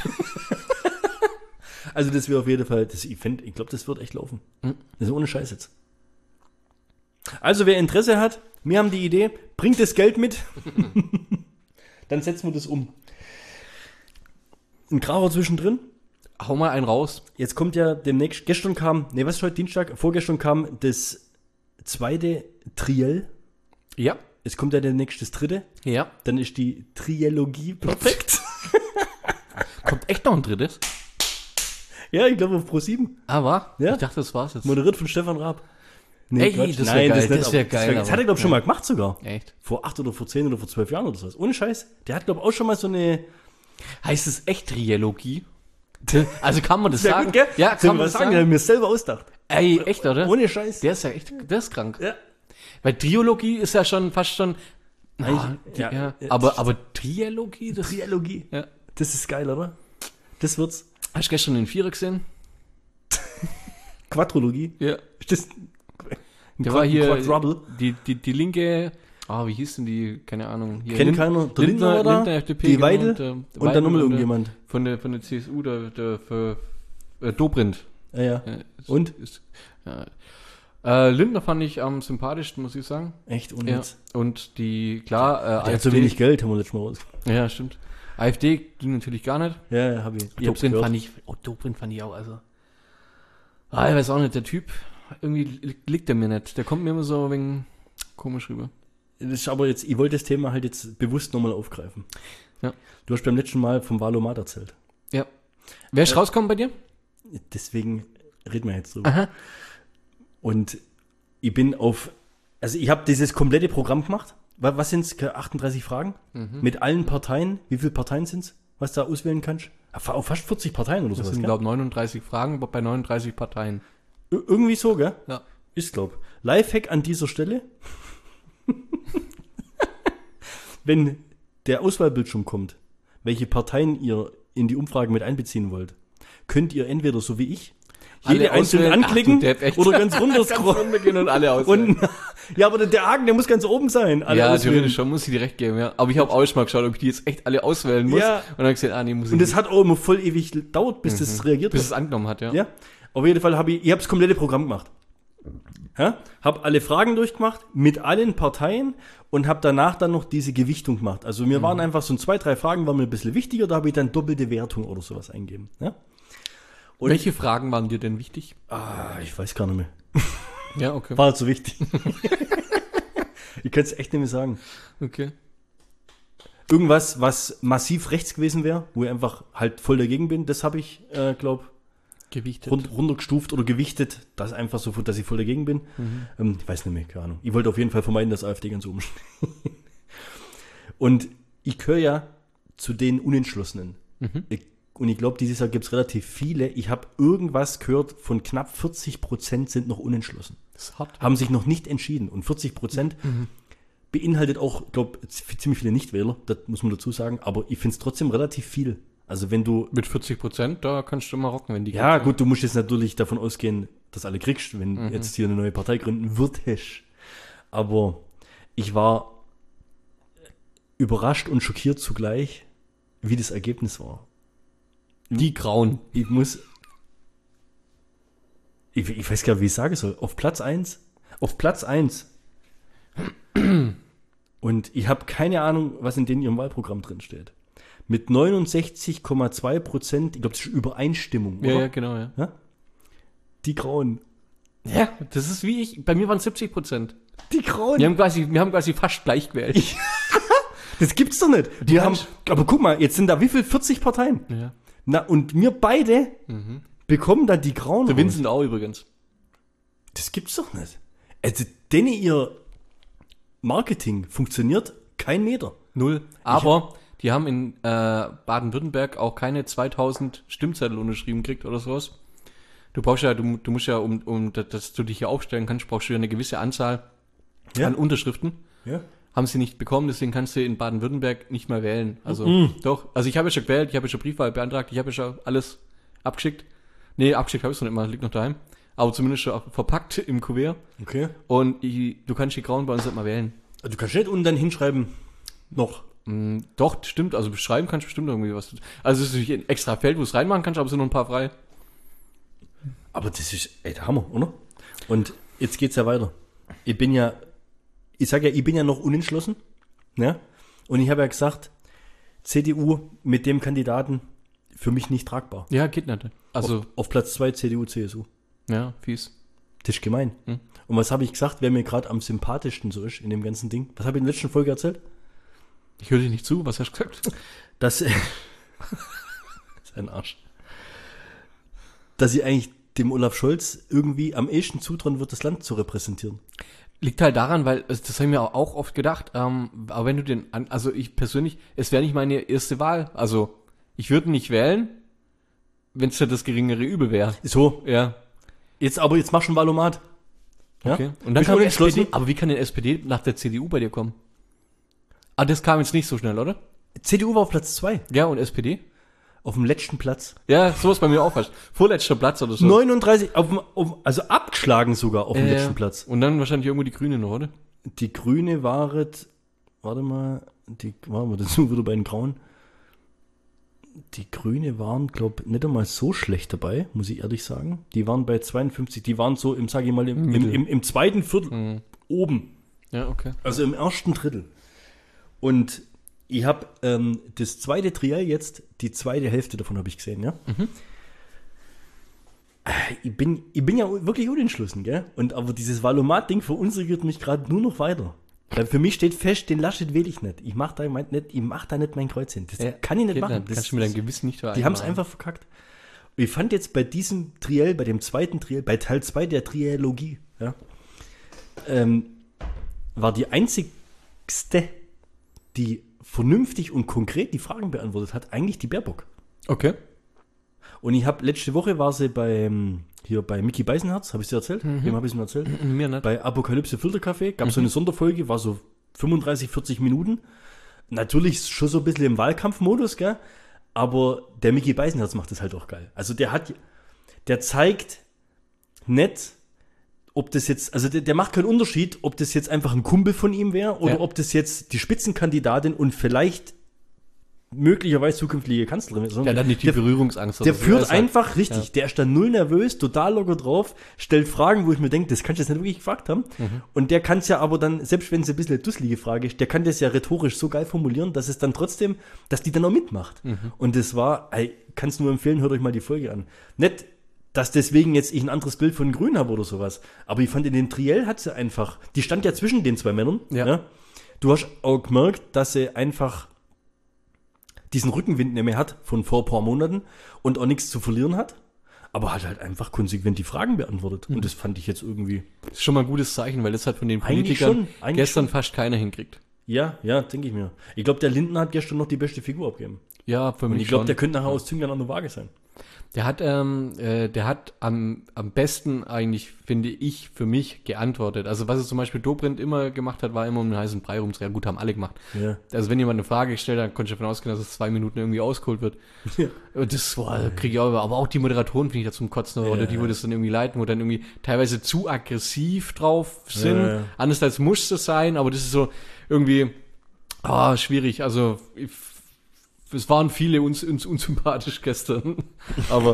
Also das wäre auf jeden Fall das Event. Ich glaube, das wird echt laufen. Mhm. Das ist ohne Scheiß jetzt. Also wer Interesse hat, wir haben die Idee, bringt das Geld mit. Dann setzen wir das um. Ein Kracher zwischendrin. Hau mal einen raus. Jetzt kommt ja demnächst, gestern kam, nee, was ist heute Dienstag? Vorgestern kam das zweite Triell. Ja. Es kommt ja demnächst das dritte. Ja. Dann ist die Trilogie perfekt. Kommt echt noch ein drittes? Ja, ich glaube auf Pro sieben. Aber, Ja. ich dachte, das war's jetzt. Moderiert von Stefan Raab. Nee, Ey, Quatsch. das wär Nein, geil, nicht, das wär aber geil, Das aber- hat er, glaube ich, schon ja. mal gemacht sogar. Echt? Vor acht oder vor zehn oder vor zwölf Jahren oder so. Ohne Scheiß. Der hat, glaube ich, auch schon mal so eine. Heißt es echt Trilogie? Also kann man das Sehr sagen? gut, gell? Ja, Soll kann man was das sagen? sagen? Der hat mir selber ausgedacht. Ey, echt, oder? Ohne Scheiß. Der ist ja echt, der ist krank. Ja. Weil Trilogie ist ja schon fast schon, ah, Eigentlich, die, ja, ja, ja, aber, aber Trilogie, das, Trilogie. ja. Das ist geil, oder? Das wird's. Hast du gestern den Vierer gesehen? Quadrologie? Ja. Ist das Der war hier, Quadruple? die, die, die linke, ah, wie hieß denn die, keine Ahnung. Hier, Kennt Lind- keiner. Der Lindner, oder? Lindner, F D P, die genau, Weidel und, äh, und Weidel dann nochmal und, äh, irgendjemand. Von der, von der C S U, der, der, für, äh, Dobrindt. Ja, ja. Äh, ist- Und? Ist, ja. Äh, Lindner fand ich am sympathischsten, muss ich sagen. Echt Ja. unnütz. Und die, klar, äh, Der hat AfD. so wenig Geld, haben wir letztes Mal raus. Ja, stimmt. AfD ging natürlich gar nicht. Ja, ja, hab ich. Ich hab's Dobrindt gehört. fand ich, oh, Dobrindt fand ich auch, also. Ah, ich weiß auch nicht, der Typ, irgendwie li- liegt der mir nicht. Der kommt mir immer so wegen komisch rüber. Das ist aber jetzt, ich wollte das Thema halt jetzt bewusst nochmal aufgreifen. Ja. Du hast beim letzten Mal vom Valomat erzählt. Ja. Wer ist Äh, rausgekommen bei dir? Deswegen reden wir jetzt drüber. Aha. Und ich bin auf, also ich habe dieses komplette Programm gemacht. Wa- Was sind es? achtunddreißig Fragen? Mhm. Mit allen Parteien. Wie viele Parteien sind es, was du da auswählen kannst? Ah, Auf fast vierzig Parteien oder Das sowas, sind, gell? glaube ich, neununddreißig Fragen bei neununddreißig Parteien. Ir- Irgendwie so, gell? Ja. Ist, glaub. Lifehack an dieser Stelle. Wenn der Auswahlbildschirm kommt, welche Parteien ihr in die Umfrage mit einbeziehen wollt, könnt ihr entweder so wie ich jede Alle einzeln auswählen? anklicken Ach, du Depp, echt? oder ganz runter Ganz scrollen. runtergehen und alle auswählen. Und, ja, aber der- der Haken, der muss ganz oben sein. Alle Ja, auswählen. theoretisch schon, muss ich direkt geben, ja. Aber ich habe auch schon mal geschaut, ob ich die jetzt echt alle auswählen muss. Ja. Und dann hab ich gesagt, ah, nee, muss ich Und das nicht. hat auch immer voll ewig gedauert, bis das reagiert Bis hat. es angenommen hat, ja. Ja, auf jeden Fall habe ich, ich habe das komplette Programm gemacht. Ja? Habe alle Fragen durchgemacht mit allen Parteien und habe danach dann noch diese Gewichtung gemacht. Also mir waren einfach so zwei, drei Fragen waren mir ein bisschen wichtiger, da habe ich dann doppelte Wertung oder sowas eingegeben. Ja? Und Welche Fragen waren dir denn wichtig? ah, ich weiß gar nicht mehr. Ja, okay. War halt so wichtig. Ich kann es echt nicht mehr sagen. Okay. Irgendwas, was massiv rechts gewesen wäre, wo ich einfach halt voll dagegen bin, das habe ich, äh, glaube Gewichtet. rund, runtergestuft oder gewichtet, das einfach so, dass ich voll dagegen bin. Mhm. Ähm, ich weiß nicht mehr, keine Ahnung. Ich wollte auf jeden Fall vermeiden, dass AfD ganz oben steht. Und ich gehöre ja zu den Unentschlossenen. Mhm. Ich, und ich glaube, dieses Jahr gibt es relativ viele. Ich habe irgendwas gehört, von knapp vierzig Prozent sind noch unentschlossen. Das ist hart. Haben sich noch nicht entschieden. Und vierzig Prozent Mhm. beinhaltet auch, ich glaube, ziemlich viele Nichtwähler, das muss man dazu sagen. Aber ich finde es trotzdem relativ viel. Also wenn du Mit vierzig Prozent, da kannst du mal rocken, wenn die Ja, kriegt, gut, du musst jetzt natürlich davon ausgehen, dass alle kriegst, wenn Mhm. jetzt hier eine neue Partei gründen würdest. Aber ich war überrascht und schockiert zugleich, wie das Ergebnis war. Die Grauen. Ich muss. Ich, ich weiß gar nicht, wie ich sagen soll. Auf Platz eins. Auf Platz eins. Und ich habe keine Ahnung, was in denen ihrem Wahlprogramm drin steht. Mit neunundsechzig Komma zwei Prozent, ich glaube, das ist Übereinstimmung, Ja, oder? ja, genau, ja. Ja? Die Grauen. Ja, das ist wie ich, bei mir waren es siebzig Prozent. Die Grauen. Wir haben quasi, wir haben quasi fast gleich gewählt. Das gibt's doch nicht. Die haben, kannst- aber guck mal, jetzt sind da wie viel? vierzig Parteien. Ja. Na, und wir beide bekommen da die Grauen. Der raus. Vincent auch übrigens. Das gibt's doch nicht. Also, denn ihr Marketing funktioniert kein Meter. Null. Aber die haben in äh, Baden-Württemberg auch keine zweitausend Stimmzettel unterschrieben gekriegt oder sowas. Du brauchst ja, du, du musst ja, um, um dass, dass du dich hier aufstellen kannst, brauchst du ja eine gewisse Anzahl Ja. an Unterschriften. Ja. Haben sie nicht bekommen, deswegen kannst du in Baden-Württemberg nicht mehr wählen. Also doch, also ich habe ja schon gewählt, ich habe ja schon Briefwahl beantragt, ich habe ja schon alles abgeschickt. Nee, abgeschickt habe ich es noch nicht mal, liegt noch daheim. Aber zumindest schon verpackt im Kuvert. Okay. Und ich, du kannst die Grauen bei uns nicht mal wählen. Du kannst nicht unten dann hinschreiben, noch. Mm, doch, stimmt, also beschreiben kannst du bestimmt irgendwie was. Also es ist nicht ein extra Feld, wo du es reinmachen kannst, aber es sind noch ein paar frei. Aber das ist, ey, der Hammer, oder? Und jetzt geht's ja weiter. Ich bin ja, ich sag ja, ich bin ja noch unentschlossen. Ja? Und ich habe ja gesagt, C D U mit dem Kandidaten für mich nicht tragbar. Ja, geht nicht. Also, auf, auf Platz zwei C D U, C S U. ja, fies. Das ist gemein. Hm. Und was habe ich gesagt, wer mir gerade am sympathischsten so ist in dem ganzen Ding? Was habe ich in der letzten Folge erzählt? Ich höre dir nicht zu, was hast du gesagt? Dass, das ist ein Arsch. Dass ich eigentlich dem Olaf Scholz irgendwie am ehesten zutrauen wird, das Land zu repräsentieren. Liegt halt daran, weil, also das habe ich mir auch oft gedacht, ähm, aber wenn du den, an, also ich persönlich, es wäre nicht meine erste Wahl. Also, ich würde nicht wählen, wenn es ja das geringere Übel wäre. So, Ja. jetzt aber, jetzt mach schon Valomat. Ja? Okay. Und dann Bist kam du die S P D, unentschlossen? aber wie kann denn S P D nach der C D U bei dir kommen? Ah, das kam jetzt nicht so schnell, oder? C D U war auf Platz zwei. Ja, und S P D? auf dem letzten Platz. Ja, sowas bei mir auch fast. Vorletzter Platz oder so. neununddreißig, auf, dem- auf, also abgeschlagen sogar auf dem Äh, letzten Platz. Und dann wahrscheinlich irgendwo die Grüne noch, oder? Die Grüne waret, warte mal, die waren wir dazu wieder bei den Grauen. Die Grüne waren, glaube ich, nicht einmal so schlecht dabei, muss ich ehrlich sagen. Die waren bei zweiundfünfzig, die waren so im, sage ich mal, im, im, Mittel. im, im zweiten Viertel Mhm. oben. Ja, okay. Also im ersten Drittel. Und ich habe ähm, das zweite Triell jetzt, die zweite Hälfte davon habe ich gesehen, ja. Mhm. Äh, Ich bin, ich bin ja wirklich unentschlossen, gell? Und aber dieses Valomat-Ding verunsichert mich gerade nur noch weiter. Weil für mich steht fest, den Laschet wähle ich nicht. Ich mache da, mein- nicht, ich mach da nicht mein Kreuz hin. Das Ja, kann ich nicht geht machen. nicht. Das, Kannst du mit deinem Gewissen nicht die haben es einfach verkackt. Und ich fand jetzt bei diesem Triell, bei dem zweiten Triell, bei Teil zwei der Trilogie, ja, ähm, war die einzigste, die vernünftig und konkret die Fragen beantwortet hat, eigentlich die Baerbock. Okay. Und ich habe letzte Woche war sie bei hier bei Micky Beisenherz, habe ich dir erzählt? Mhm. Wem habe ich es mir erzählt? Mir nicht. Bei Apokalypse Filterkaffee gab es so eine Sonderfolge, war so fünfunddreißig, vierzig Minuten. Natürlich schon so ein bisschen im Wahlkampfmodus, gell? Aber der Micky Beisenherz macht das halt auch geil. Also der hat, der zeigt nicht, ob das jetzt, also der, der macht keinen Unterschied, ob das jetzt einfach ein Kumpel von ihm wäre oder Ja. ob das jetzt die Spitzenkandidatin und vielleicht möglicherweise zukünftige Kanzlerin ist. Der hat nicht die Der- Berührungsangst. Der oder so. führt Er ist halt- einfach richtig. Der ist dann null nervös, total locker drauf, stellt Fragen, wo ich mir denke, das kannst du jetzt nicht wirklich gefragt haben. Mhm. Und der kann es ja aber dann, selbst wenn es ein bisschen eine dusselige Frage ist, der kann das ja rhetorisch so geil formulieren, dass es dann trotzdem, dass die dann auch mitmacht. Mhm. Und das war, ey, kannst nur empfehlen, hört euch mal die Folge an. Nicht, dass deswegen jetzt ich ein anderes Bild von Grün habe oder sowas. Aber ich fand, in den Triell hat sie einfach, die stand ja zwischen den zwei Männern. Ja. Du hast auch gemerkt, dass sie einfach diesen Rückenwind nicht mehr hat von vor ein paar Monaten und auch nichts zu verlieren hat, aber hat halt einfach konsequent die Fragen beantwortet. Und das fand ich jetzt irgendwie, Das ist schon mal ein gutes Zeichen, weil das hat von den Eigentlich Politikern schon, eigentlich gestern schon. fast keiner hinkriegt. ja, ja, denke ich mir. Ich glaube, der Lindner hat gestern noch die beste Figur abgegeben. Ja, für Und mich ich glaube, schon. der könnte nachher aus Zünglein an der Waage sein. Der hat, ähm, äh, der hat am, am besten eigentlich, finde ich, für mich geantwortet. Also was er zum Beispiel Dobrindt immer gemacht hat, war immer um den heißen Brei rumzudrehen. Gut, haben alle gemacht. Ja. Also wenn jemand eine Frage gestellt hat, konnte ich davon ausgehen, dass es zwei Minuten irgendwie ausgeholt wird. Ja. Und das war, kriege ich auch, aber auch die Moderatoren finde ich da zum Kotzen, oder die, wo das dann irgendwie leiten, wo dann irgendwie teilweise zu aggressiv drauf sind. Ja, ja. Andererseits muss es sein, aber das ist so irgendwie, ah, schwierig. Also, ich, es waren viele uns, uns unsympathisch gestern, aber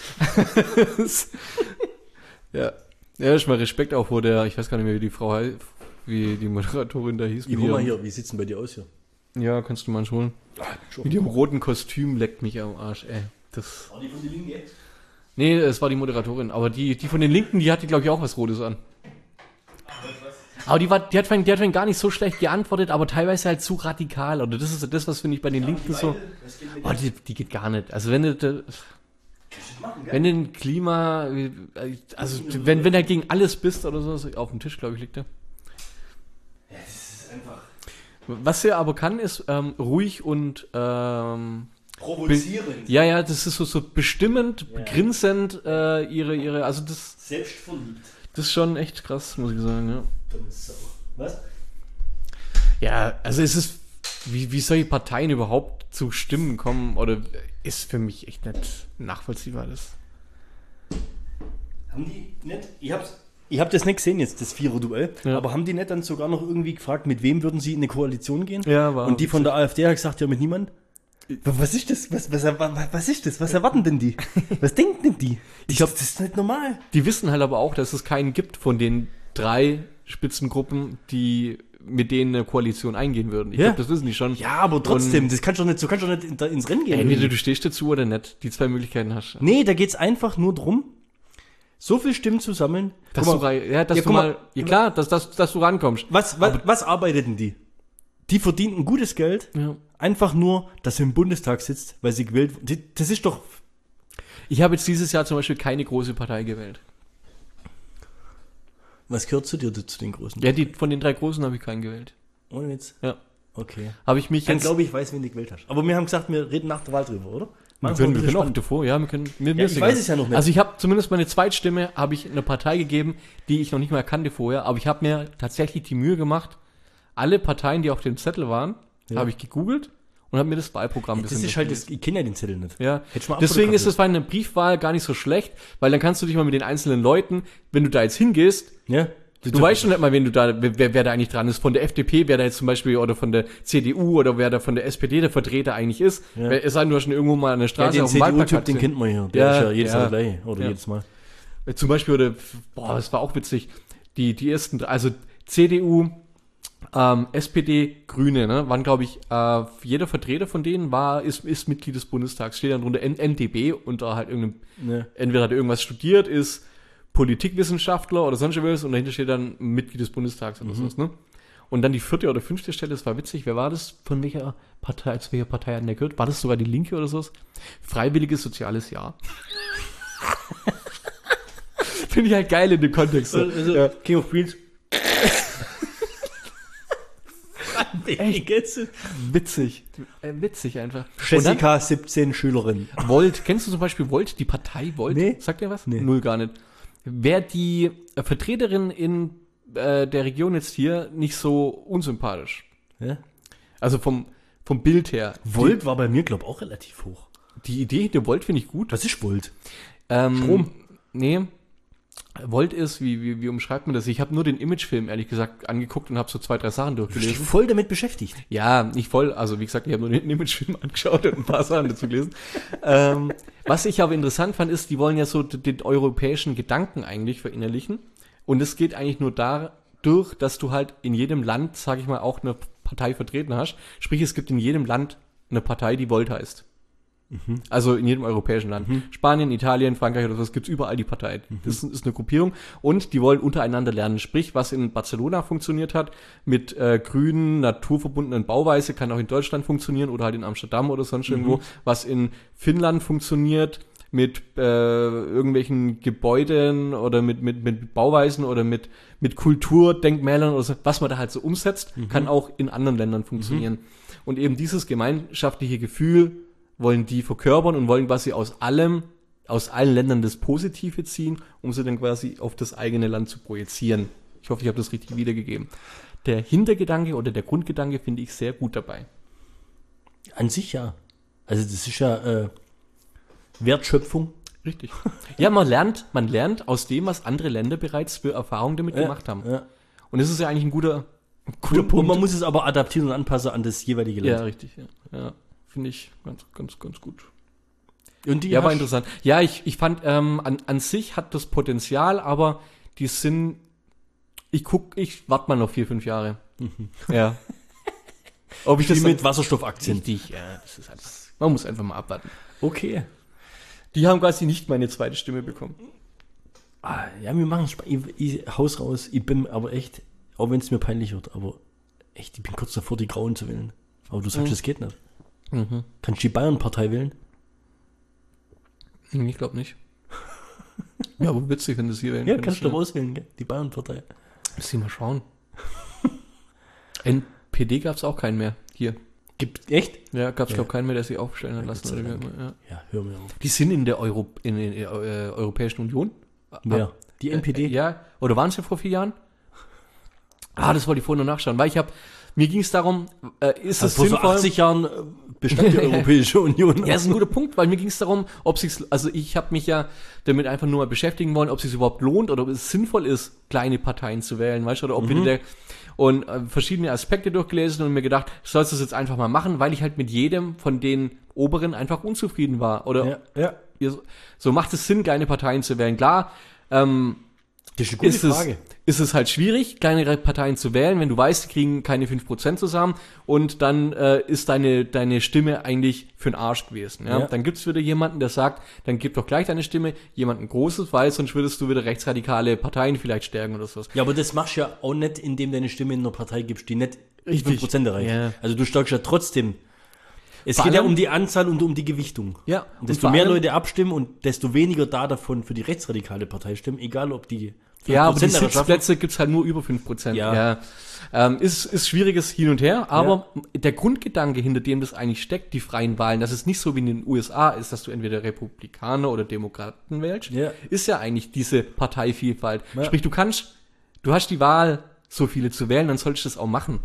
ja, ja, ist mal Respekt auch vor der, ich weiß gar nicht mehr, wie die Frau heißt, wie die Moderatorin da hieß. Ich mit hol mal ihrem- hier, wie sieht's denn bei dir aus hier? Ja, kannst du mal holen. Mit ihrem roten Kostüm leckt mich am Arsch, ey. Das. War die von der Linke? Nee, es war die Moderatorin, aber die, die von den Linken, die hatte, glaube ich, auch was Rotes an. Aber die, war, die, hat vorhin, die hat vorhin gar nicht so schlecht geantwortet, aber teilweise halt zu radikal. Oder das ist das, was finde ich bei den Linken so. Oh, die, die geht gar nicht. Also wenn du, wenn du ein Klima, also wenn, wenn du gegen alles bist oder so, auf dem Tisch, glaube ich, liegt der. Ja, das ist einfach Was er aber kann, ist ähm, ruhig und ähm, provozierend, ja, ja, das ist so, so bestimmend, Ja. grinsend, äh, ihre, ihre, also das, selbstverliebt. das ist schon echt krass, muss ich sagen, ja. Dumme Sau. Was? Ja, also es ist, wie, wie solche Parteien überhaupt zu Stimmen kommen, oder ist für mich echt nicht nachvollziehbar, das. Haben die nicht, ich hab's, ich hab das nicht gesehen jetzt, das Vierer-Duell, Ja. aber haben die nicht dann sogar noch irgendwie gefragt, mit wem würden sie in eine Koalition gehen? Ja, war Und die von der AfD hat gesagt, ja, mit niemand? Was ist das? Was, was, was ist das? Was erwarten denn die? Was denken denn die? Ich glaube, das ist nicht normal. Die wissen halt aber auch, dass es keinen gibt von den drei Spitzengruppen, die mit denen eine Koalition eingehen würden. Ich Ja. glaube, das wissen die schon. Ja, aber trotzdem, Und- das kannst du doch nicht, so kannst du doch nicht in, da ins Rennen gehen. Entweder du stehst dazu oder nicht. Die zwei Möglichkeiten hast du. Nee, da geht's einfach nur drum, so viel Stimmen zu sammeln. Dass Guck du, mal, rei- ja, dass ja, du guck mal, mal, ja klar, dass, dass, dass du rankommst. was, was, was arbeiteten die? Die verdienen ein gutes Geld, Ja. einfach nur, dass sie im Bundestag sitzt, weil sie gewählt die, das ist doch. Ich habe jetzt dieses Jahr zum Beispiel keine große Partei gewählt. Was gehört zu dir zu den Großen? Ja, die, von den drei großen habe ich keinen gewählt. Ohne jetzt. Ja. Okay. Habe ich mich Dann jetzt. glaube ich, weiß, wen du gewählt hast. Aber wir haben gesagt, wir reden nach der Wahl drüber, oder? Wir Machen's können, mal wir ein können auch bisschen davor, ja, wir können. Mir, mir Ja, ist ich egal. weiß es ja noch nicht. Also ich habe zumindest meine Zweitstimme, habe ich eine Partei gegeben, die ich noch nicht mal kannte vorher, aber ich habe mir tatsächlich die Mühe gemacht, alle Parteien, die auf dem Zettel waren, Ja. habe ich gegoogelt und habe mir das Wahlprogramm ein Das bisschen ist halt, das, durchgelesen. ich kenne ja den Zettel nicht. Ja, Hättest du mal deswegen ist abfotografiert. das bei einer Briefwahl gar nicht so schlecht, weil dann kannst du dich mal mit den einzelnen Leuten, wenn du da jetzt hingehst, Ja? du weißt schon nicht mal, wen du da, wer, wer da eigentlich dran ist. Von der F D P, wer da jetzt zum Beispiel, oder von der C D U, oder wer da von der S P D der Vertreter eigentlich ist. Ja. Wer- Es sei denn, du hast schon irgendwo mal an der Ja, Straße den auf dem C D U-Typ, Wahlplakat den gesehen. kennt man hier. Der Ja, ist ja jedes ja. Mal gleich. Oder Ja. jedes Mal. Zum Beispiel, oder, boah, das war auch witzig, die, die ersten, drei- also C D U, ähm, S P D, Grüne, ne, waren, glaube ich, äh, jeder Vertreter von denen war, ist, ist Mitglied des Bundestags, steht dann drunter N- NDB und da halt irgendeinem, Ja. entweder hat er irgendwas studiert, ist Politikwissenschaftler oder sonst was und dahinter steht dann Mitglied des Bundestags oder sowas, ne? Und dann die vierte oder fünfte Stelle, das war witzig, wer war das? Von welcher Partei, als welcher Partei hat der gehört? War das sogar die Linke oder sowas? Freiwilliges soziales Jahr. Finde ich halt geil in dem Kontext. So. Also, Ja. King of Queens. Echt? Witzig. Äh, witzig einfach. Jessica, siebzehn, Schülerin. Und dann Volt, kennst du zum Beispiel Volt, die Partei Volt? Nee. Sagt dir was? Nee. Null gar nicht. Wäre die äh, Vertreterin in äh, der Region jetzt hier nicht so unsympathisch. Ja? Also vom, vom Bild her. Volt war bei mir, glaube ich, auch relativ hoch. Die, die Idee der Volt finde ich gut. Was ist Volt? Ähm, Strom? Nee. Volt ist, wie, wie, wie umschreibt man das? Ich habe nur den Imagefilm, ehrlich gesagt, angeguckt und habe so zwei, drei Sachen Du bist durchgelesen. voll damit beschäftigt. Ja, nicht voll. Also wie gesagt, ich habe nur den Imagefilm angeschaut und ein paar Sachen dazu gelesen. ähm, was ich aber interessant fand, ist, die wollen ja so d- den europäischen Gedanken eigentlich verinnerlichen. Und es geht eigentlich nur dadurch, dass du halt in jedem Land, sage ich mal, auch eine Partei vertreten hast. Sprich, es gibt in jedem Land eine Partei, die Volt heißt. Also in jedem europäischen Land. Spanien, Italien, Frankreich oder sowas, gibt's überall die Partei. Das ist eine Gruppierung und die wollen untereinander lernen. Sprich, was in Barcelona funktioniert hat, mit äh, grünen, naturverbundenen Bauweise, kann auch in Deutschland funktionieren oder halt in Amsterdam oder sonst irgendwo. Was in Finnland funktioniert, mit äh, irgendwelchen Gebäuden oder mit, mit, mit Bauweisen oder mit, mit Kulturdenkmälern oder so, was man da halt so umsetzt, kann auch in anderen Ländern funktionieren. Und eben dieses gemeinschaftliche Gefühl wollen die verkörpern und wollen quasi aus allem, aus allen Ländern das Positive ziehen, um sie dann quasi auf das eigene Land zu projizieren. Ich hoffe, ich habe das richtig wiedergegeben. Der Hintergedanke oder der Grundgedanke finde ich sehr gut dabei. An sich ja. Also das ist ja äh, Wertschöpfung. Richtig. Ja, man lernt, man lernt aus dem, was andere Länder bereits für Erfahrungen damit Ja, gemacht haben. Ja. Und das ist ja eigentlich ein guter, ein guter Und, Punkt. und man muss es aber adaptieren und anpassen an das jeweilige ja, Land. richtig. Ja, ja finde ich ganz, ganz, ganz gut. Und die Ja, war hast- interessant. Ja, ich, ich fand, ähm, an, an sich hat das Potenzial, aber die sind, ich guck, ich warte mal noch vier, fünf Jahre. Ja. Ob ich Wie das mit Wasserstoffaktien. richtig, ja, das ist alles, man muss einfach mal abwarten. Okay. Die haben quasi nicht meine zweite Stimme bekommen. Ah, ja, wir machen Spaß. Ich, ich haus raus. Ich bin aber echt, auch wenn es mir peinlich wird, aber echt, ich bin kurz davor, die Grauen zu wählen. Aber du sagst, Mhm. das geht nicht. Mhm. Kannst du die Bayern-Partei wählen? Ich glaube nicht. Ja, aber witzig, wenn das hier wäre. Ja, kannst du doch auswählen, gell? Die Bayern-Partei. Müssen wir mal schauen. N P D gab es auch keinen mehr hier. Gibt, echt? Ja, gab es, Ja. glaube ich, keinen mehr, der sich aufstellen hat Ja, lassen. Gott sei Oder Dank. wie immer, ja. Ja, hör mir auf. Die sind in der, Euro, in, in der äh, Europäischen Union. Wer? Die N P D? Äh, ja, oder waren es ja vor vier Jahren? Ah, das wollte ich vorhin noch nachschauen, weil ich habe, mir ging es darum, äh, ist es vor so sinnvoll? achtzig Jahren äh, bestand die Europäische Union. Ja, ist ein guter Punkt, weil mir ging es darum, ob sich's, also ich habe mich ja damit einfach nur mal beschäftigen wollen, ob es sich überhaupt lohnt oder ob es sinnvoll ist, kleine Parteien zu wählen, weißt du, oder ob Mhm. wir der, und äh, verschiedene Aspekte durchgelesen und mir gedacht, sollst du das jetzt einfach mal machen, weil ich halt mit jedem von den Oberen einfach unzufrieden war, oder Ja, ja. ihr- so macht es Sinn, kleine Parteien zu wählen. Klar, ähm, Das ist eine gute ist es, Frage. ist es halt schwierig, kleinere Parteien zu wählen, wenn du weißt, die kriegen keine fünf Prozent zusammen und dann äh, ist deine, deine Stimme eigentlich für den Arsch gewesen. Ja? Ja. Dann gibt's wieder jemanden, der sagt, dann gib doch gleich deine Stimme, jemanden Großes, weil sonst würdest du wieder rechtsradikale Parteien vielleicht stärken oder sowas. Ja, aber das machst du ja auch nicht, indem deine Stimme in einer Partei gibst, die nicht die Richtig. fünf Prozent erreicht. Ja. Also du stärkst ja trotzdem. Es Vor geht ja allem- um die Anzahl und um die Gewichtung. Ja, Und desto vor mehr allem- Leute abstimmen und desto weniger da davon für die rechtsradikale Partei stimmen, egal ob die Ja, aber die Prozent schaffen. Sitzplätze gibt's halt nur über fünf Prozent. Ja. Ja. Ähm, ist, ist schwieriges Hin und Her, aber der Grundgedanke, hinter dem das eigentlich steckt, die freien Wahlen, dass es nicht so wie in den U S A ist, dass du entweder Republikaner oder Demokraten wählst, Ja. ist ja eigentlich diese Parteivielfalt. Ja. Sprich, du kannst, du hast die Wahl, so viele zu wählen, dann solltest du das auch machen.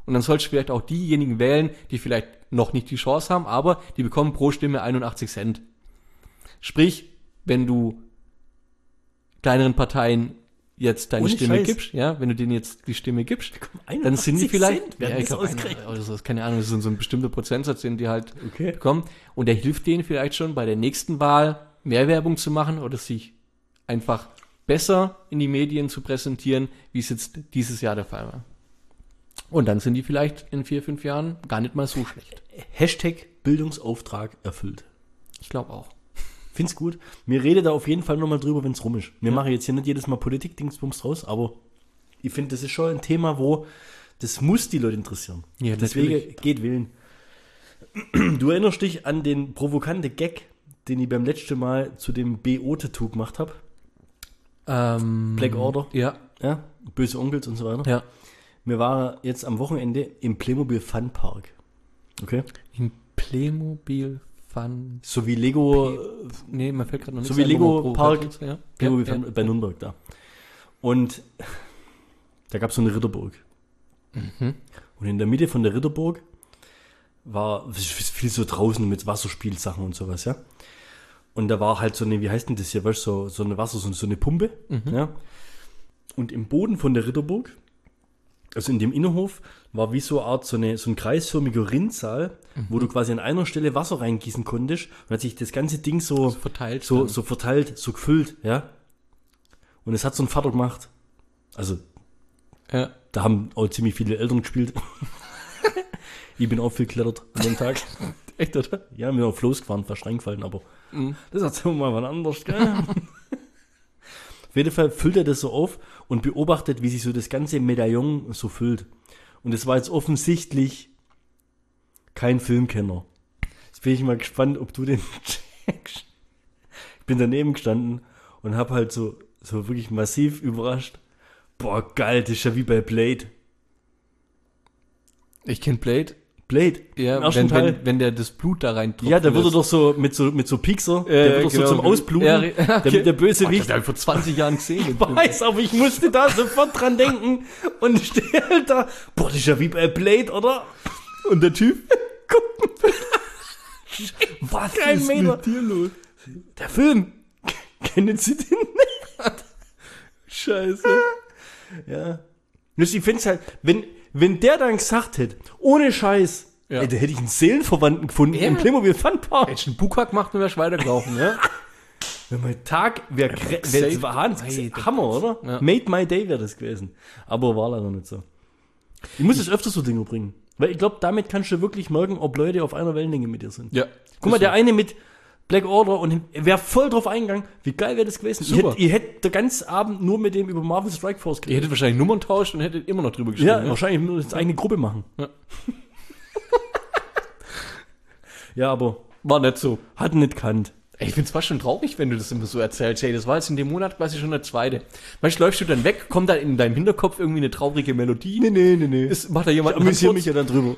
Und dann sollst du vielleicht auch diejenigen wählen, die vielleicht noch nicht die Chance haben, aber die bekommen pro Stimme einundachtzig Cent. Sprich, wenn du kleineren Parteien jetzt deine Ohne Stimme Scheiß. gibst, ja, wenn du denen jetzt die Stimme gibst, dann sind die einundachtzig vielleicht, Cent werden ja, ich das glaub, ausgerechnet. eine, oder so, keine Ahnung, das ist so ein bestimmter Prozentsatz, den die halt Okay. bekommen. Und der hilft denen vielleicht schon bei der nächsten Wahl mehr Werbung zu machen oder sich einfach besser in die Medien zu präsentieren, wie es jetzt dieses Jahr der Fall war. Und dann sind die vielleicht in vier, fünf Jahren gar nicht mal so schlecht. Hashtag Bildungsauftrag erfüllt. Ich glaube auch. Find's gut. Mir rede da auf jeden Fall nochmal drüber, wenn's rum ist. Wir machen jetzt hier nicht jedes Mal Politik-Dingsbums draus, aber ich finde, das ist schon ein Thema, wo das muss die Leute interessieren. Ja, Deswegen natürlich. geht wählen. Du erinnerst dich an den provokanten Gag, den ich beim letzten Mal zu dem B O-Tattoo gemacht habe? Ähm, Black Order. Ja, Ja, böse Onkels und so weiter. ja. Wir waren jetzt am Wochenende im Playmobil Fun Park. Okay? Im Playmobil Fun. So wie Lego, Nee, mir fällt gerade noch So nichts wie ein, wo Lego man Park. provoziert, Ja. Playmobil ja, Fun ja. bei Nürnberg da. Und da gab es so eine Ritterburg. Mhm. Und in der Mitte von der Ritterburg war viel so draußen mit Wasserspielsachen und sowas, ja. Und da war halt so eine, wie heißt denn das hier, weißt du, so, so eine Wasser, so, so eine Pumpe, ja. Und im Boden von der Ritterburg, also in dem Innenhof, war wie so eine Art, so, eine, so ein kreisförmiger Rinnsal, wo du quasi an einer Stelle Wasser reingießen konntest und hat sich das ganze Ding so, So verteilt so, dann. so verteilt, so gefüllt, ja. Und es hat so ein Vater gemacht. Also, Ja. da haben auch ziemlich viele Eltern gespielt. Ich bin auch viel geklettert an dem Tag. Echt, oder? Ja, wir sind auf Floß gefahren, fast reingefallen, aber Mhm. das erzählen wir mal wann anders, gell? Auf jeden Fall füllt er das so auf und beobachtet, wie sich so das ganze Medaillon so füllt. Und es war jetzt offensichtlich kein Filmkenner. Jetzt bin ich mal gespannt, ob du den checkst. Ich bin daneben gestanden und hab halt so, so wirklich massiv überrascht. Boah, geil, das ist ja wie bei Blade. Ich kenn Blade. Blade, Ja, im ersten wenn, Teil. wenn, wenn der das Blut da rein Ja, da wird er doch so mit so mit so Piekser, der wird doch so zum Ausbluten, Ja, okay. der, der böse Oh, das hab ich vor zwanzig Jahren gesehen. Ich weiß, aber ich musste da sofort dran denken und stehe halt da, boah, das ist ja wie bei Blade, oder? Und der Typ? Was Kein ist Meter. mit dir los? Der Film, kennen Sie den nicht? Scheiße. Ja. Ich finde es halt, wenn, wenn der dann gesagt hätte, ohne Scheiß, Ja. ey, da hätte ich einen Seelenverwandten gefunden Ja. im Playmobil Fun Park. Hättest du einen Bukak gemacht und wärst weitergelaufen, ja? Wenn mein Tag wäre Safe. wär, wär Hans, Ey, das- Hammer, oder? Ja. Made my day wäre das gewesen. Aber war leider nicht so. Ich muss jetzt öfter so Dinge bringen. Weil ich glaube, damit kannst du wirklich merken, ob Leute auf einer Wellenlänge mit dir sind. Ja. Guck mal, der eine mit Black Order und wäre voll drauf eingegangen. Wie geil wäre das gewesen? Super. Ich hätte ich hätt den ganzen Abend nur mit dem über Marvel Strike Force Ihr hättet wahrscheinlich Nummern tauscht und hättet immer noch drüber geschrieben. Ja, wahrscheinlich nur eine eigene Gruppe machen. Ja. Ja, aber War nicht so. hat nicht kannt. Ey, ich find's fast schon traurig, wenn du das immer so erzählst. Hey, das war jetzt in dem Monat quasi schon der zweite. Weißt du, läufst du dann weg, kommt da in deinem Hinterkopf irgendwie eine traurige Melodie? Nee, nee, nee, nee. Ist, macht da Ich jemand amüsiere mich ja dann drüber.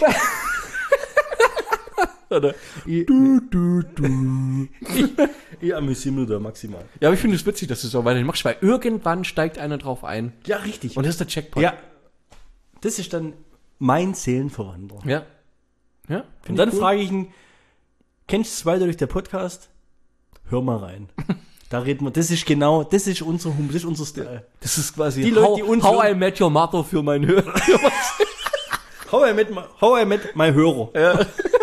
Oder? Ich, du, du, du. Ich, ich amüsiere mich da maximal. Ja, aber ich finde es witzig, dass du so weiterhin machst, weil irgendwann steigt einer drauf ein. Ja, richtig. Und das ist der Checkpoint. ja, das ist dann mein Seelenverwandter. Ja. Ja. Und dann frage ich ihn, kennst du zwei durch der Podcast? Hör mal rein. Da reden wir, das ist genau, das ist unser Hum, das ist unser Style. Das ist quasi Die Leute, how, die uns how hören- I Met Your Mother für meinen Hörer. How I met my, how I met my Hörer. Ja.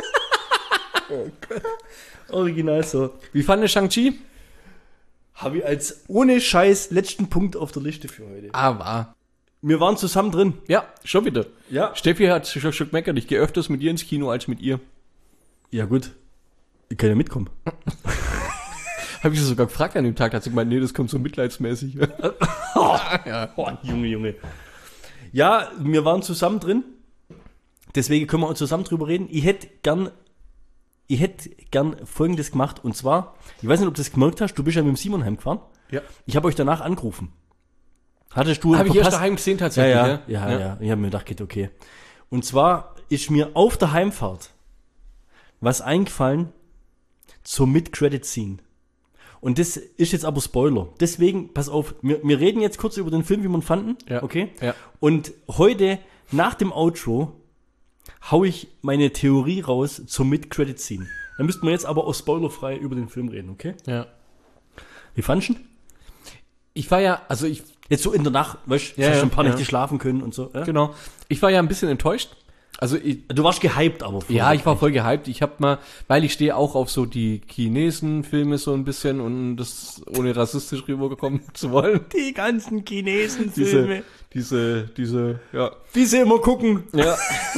Original so. Wie fand der Shang-Chi? Habe ich als ohne Scheiß letzten Punkt auf der Liste für heute. Ah, war. Wir waren zusammen drin. Ja, schon wieder. Ja. Steffi hat schon schon gemeckert, ich gehe öfters mit ihr ins Kino als mit ihr. Ja, gut. Ich kann ja mitkommen. Habe ich sie sogar gefragt an dem Tag, da hat sie gemeint, nee, das kommt so mitleidsmäßig. Ja. Oh, Junge, Junge. Ja, wir waren zusammen drin. Deswegen können wir auch zusammen drüber reden. Ich hätte gern, ich hätte gern Folgendes gemacht. Und zwar, ich weiß nicht, ob du das gemerkt hast, du bist ja mit dem Simon heimgefahren. Ja. Ich habe euch danach angerufen. Hattest du Habe ich erst verpasst? daheim gesehen Ja, tatsächlich. ja, ja, ja, ja. Ich habe mir gedacht, geht okay. Und zwar ist mir auf der Heimfahrt was eingefallen zur Mid-Credit-Scene. Und das ist jetzt aber Spoiler. Deswegen, pass auf, wir, wir reden jetzt kurz über den Film, wie wir ihn fanden. Ja. Okay? Ja. Und heute nach dem Outro hau ich meine Theorie raus zur Mid-Credit-Scene. Dann müssten wir jetzt aber auch spoilerfrei über den Film reden, okay? Ja. Wie fandest du ihn? Ich war ja, also ich, Jetzt so in der Nacht, weißt du, Ja, hast ja, schon ein paar ja. Nächte schlafen können und so. Ja? genau, ich war ja ein bisschen enttäuscht. Also ich, Du warst gehypt, aber voll ja, ich war wirklich. voll gehypt. Ich habe mal, weil ich stehe auch auf so die Chinesen-Filme so ein bisschen und das ohne rassistisch rübergekommen zu wollen. Die ganzen Chinesen Diese, diese, diese, ja. die sie immer gucken. Ja.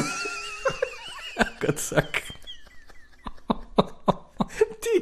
Gott sei Dank. Die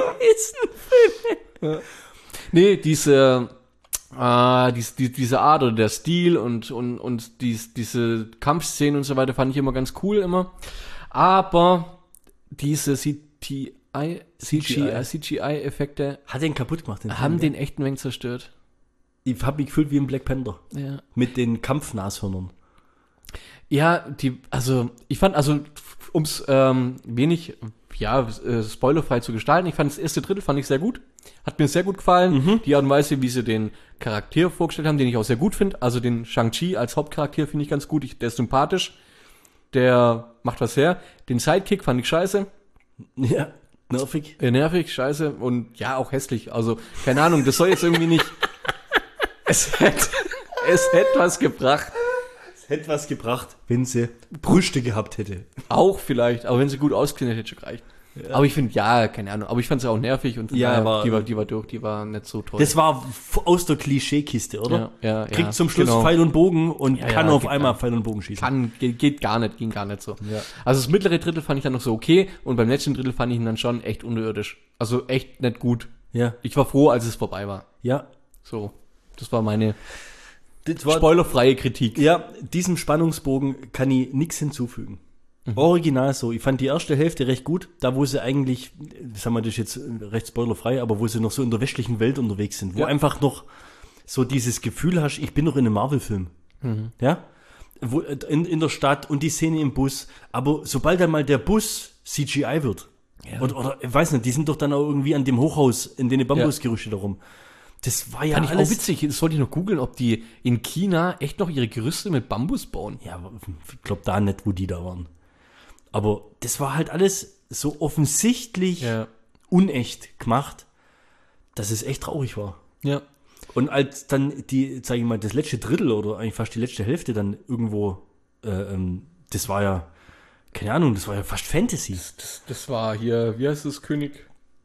Chinesen. Nee, diese, äh, dies, die, diese Art oder der Stil und, und, und dies, diese Kampfszenen und so weiter fand ich immer ganz cool immer. Aber diese C G I, C G I, C G I-Effekte Hat den kaputt gemacht. Den haben Film, den echten Wein zerstört. Ich hab mich gefühlt wie ein Black Panther. Ja. Mit den Kampfnashörnern. Ja, die, also ich fand, also ums ähm, wenig, ja, äh, spoilerfrei zu gestalten, ich fand das erste Drittel fand ich sehr gut, hat mir sehr gut gefallen, die Art und Weise, wie sie den Charakter vorgestellt haben, den ich auch sehr gut finde, also den Shang-Chi als Hauptcharakter finde ich ganz gut, ich, der ist sympathisch, der macht was her, den Sidekick fand ich scheiße, Ja, nervig. äh, nervig, scheiße und ja, auch hässlich, also keine Ahnung, das soll jetzt irgendwie nicht, es hätte, es hätte was gebracht. Hätte was gebracht, wenn sie Brüste gehabt hätte. Auch vielleicht, aber wenn sie gut ausgesehen hätte, hätte schon gereicht. Aber ich finde, ja, keine Ahnung, aber ich fand sie auch nervig und von Ja, daher, aber- die, war, die war durch, die war nicht so toll. Das war f- aus der Klischeekiste, oder? Ja, ja, Kriegt ja, zum Schluss genau. Pfeil und Bogen und Ja, kann ja, auf geht einmal gar- Pfeil und Bogen schießen. Kann, geht, geht gar nicht, ging gar nicht so. Ja. Also das mittlere Drittel fand ich dann noch so okay und beim letzten Drittel fand ich ihn dann schon echt unterirdisch. Also echt nicht gut. Ja, Ich war froh, als es vorbei war. ja. So, das war meine Das war, spoilerfreie Kritik. ja, diesem Spannungsbogen kann ich nichts hinzufügen. Original so. Ich fand die erste Hälfte recht gut, da wo sie eigentlich, sagen wir das ist jetzt recht spoilerfrei, aber wo sie noch so in der westlichen Welt unterwegs sind, wo Ja. einfach noch so dieses Gefühl hast, ich bin noch in einem Marvel-Film. Ja? Wo, in, in der Stadt und die Szene im Bus, aber sobald dann mal der Bus C G I wird, Ja. oder, oder ich weiß nicht, die sind doch dann auch irgendwie an dem Hochhaus, in den Bambusgerüchte darum. Das war ja Fand ich alles... auch witzig, das wollte ich noch googeln, ob die in China echt noch ihre Gerüste mit Bambus bauen. Ja, aber ich glaube da nicht, wo die da waren. Aber das war halt alles so offensichtlich Ja. unecht gemacht, dass es echt traurig war. Ja. Und als dann die, sag ich mal, das letzte Drittel oder eigentlich fast die letzte Hälfte dann irgendwo, äh, ähm, das war ja, keine Ahnung, das war ja fast Fantasy. Das, das war hier, wie heißt das, König?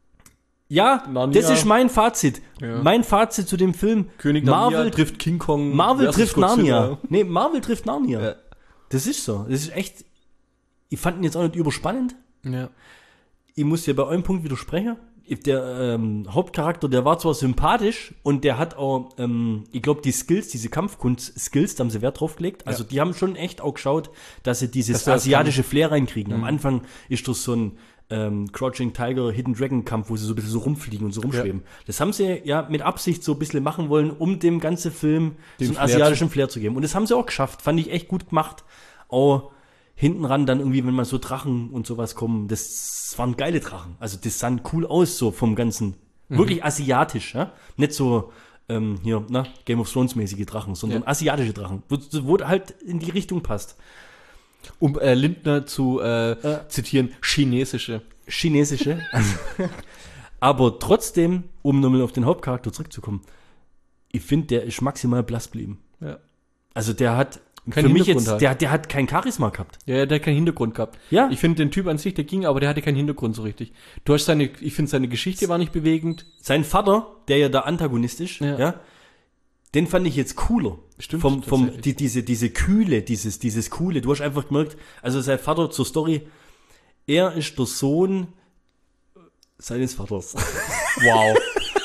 Ja, Narnia. das ist mein Fazit. Ja. Mein Fazit zu dem Film. König Marvel Narnia trifft King Kong. Marvel versus trifft Godzilla. Narnia. Nee, Marvel trifft Narnia. Ja. Das ist so. Das ist echt, ich fand ihn jetzt auch nicht überspannend. Ja. Ich muss dir bei einem Punkt widersprechen. Der ähm, Hauptcharakter, der war zwar sympathisch und der hat auch, ähm, ich glaube, die Skills, diese Kampfkunst-Skills, da haben sie Wert drauf gelegt. Also die haben schon echt auch geschaut, dass sie dieses Dass er das asiatische Flair reinkriegen. Am Anfang ist das so ein ähm, Crouching Tiger, Hidden Dragon Kampf, wo sie so ein bisschen so rumfliegen und so rumschweben. Das haben sie ja mit Absicht so ein bisschen machen wollen, um dem ganzen Film Den so einen Flair asiatischen Flair zu geben. Und das haben sie auch geschafft. Fand ich echt gut gemacht. Auch hinten ran dann irgendwie, wenn mal so Drachen und sowas kommen, das waren geile Drachen. Also das sah cool aus, so vom Ganzen. Wirklich asiatisch, ja? Nicht so ähm, hier, na, Game of Thrones mäßige Drachen, sondern Ja. asiatische Drachen, wo, wo halt in die Richtung passt. Um äh, Lindner zu äh, zitieren, chinesische. Chinesische. Aber trotzdem, um nochmal auf den Hauptcharakter zurückzukommen, ich finde, der ist maximal blass geblieben. Ja. Also der hat, Kein für mich Hintergrund jetzt, halt. der, der hat kein Charisma gehabt. Ja, der hat keinen Hintergrund gehabt. Ja. Ich finde den Typ an sich, der ging, aber der hatte keinen Hintergrund so richtig. Du hast seine, ich finde seine Geschichte war nicht bewegend. Sein Vater, der ja der Antagonist ist, Ja. ja, den fand ich jetzt cooler. Stimmt, Vom, vom, tatsächlich. die, diese, diese Kühle, dieses, dieses Coole. Du hast einfach gemerkt, also sein Vater zur Story, er ist der Sohn seines Vaters. Wow.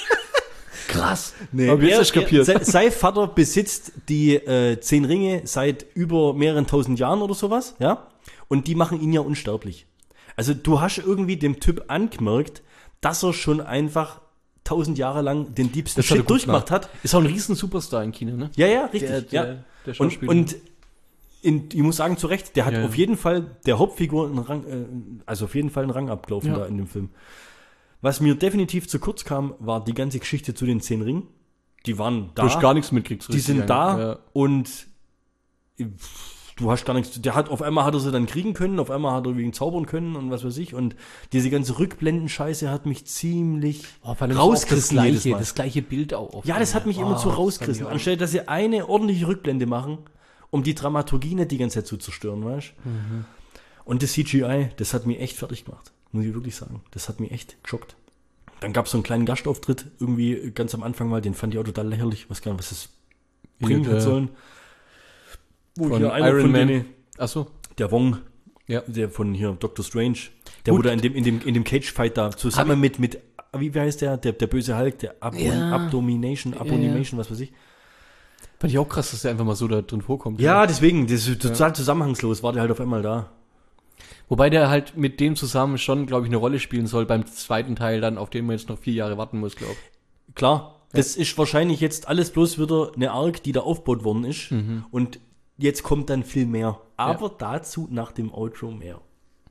Krass. Nee, Aber jetzt er, hast du kapiert. Er, sein, sein Vater besitzt die äh, zehn Ringe seit über mehreren tausend Jahren oder sowas, ja. Und die machen ihn ja unsterblich. Also du hast irgendwie dem Typ angemerkt, dass er schon einfach tausend Jahre lang den diebsten Das hat er Shit gut durchgemacht gemacht. hat. Ist auch ein riesen Superstar in China, ne? Ja, ja, richtig. Der- der- ja. der und Schauspieler. und in, ich muss sagen, zu Recht, der hat Ja. auf jeden Fall der Hauptfigur einen Rang, äh, also auf jeden Fall einen Rang abgelaufen Ja. da in dem Film. Was mir definitiv zu kurz kam, war die ganze Geschichte zu den zehn Ringen. Die waren da. Du hast gar nichts mitgekriegt. so Die richtig sind da eigentlich. und du du hast gar nichts, der hat, auf einmal hat er sie dann kriegen können, auf einmal hat er wegen zaubern können und was weiß ich und diese ganze Rückblenden-Scheiße hat mich ziemlich Oh, vor allem rausgerissen das jedes gleiche, Mal. das gleiche Bild auch. oft. Ja, das hat mich immer Oh, zu das rausgerissen, fand ich auch- anstelle, dass sie eine ordentliche Rückblende machen, um die Dramaturgie nicht die ganze Zeit zu zerstören, weißt du? Mhm. Und das C G I, das hat mich echt fertig gemacht, muss ich wirklich sagen. Das hat mich echt geschockt. Dann gab es so einen kleinen Gastauftritt, irgendwie ganz am Anfang mal, den fand ich auch total lächerlich, weiß gar nicht, was das bringen der- hat sollen. Wo von hier einer Iron von Man. denen, Achso. der Wong, Ja. der von hier Doctor Strange, der Gut. wurde in dem, in dem, in dem Cage-Fight da zusammen mit, mit, wie, wie heißt der, der, der böse Hulk, der Abon, Ja. Abdomination, Abomination, was weiß ich. Fand ich auch krass, dass der einfach mal so da drin vorkommt. Ja, deswegen, das ist total zusammenhangslos, war der halt auf einmal da. Wobei der halt mit dem zusammen schon, glaube ich, eine Rolle spielen soll beim zweiten Teil dann, auf den man jetzt noch vier Jahre warten muss, glaube ich. Klar, das ist wahrscheinlich jetzt alles bloß wieder eine Arc, die da aufgebaut worden ist. Und jetzt kommt dann viel mehr. Aber dazu nach dem Outro mehr.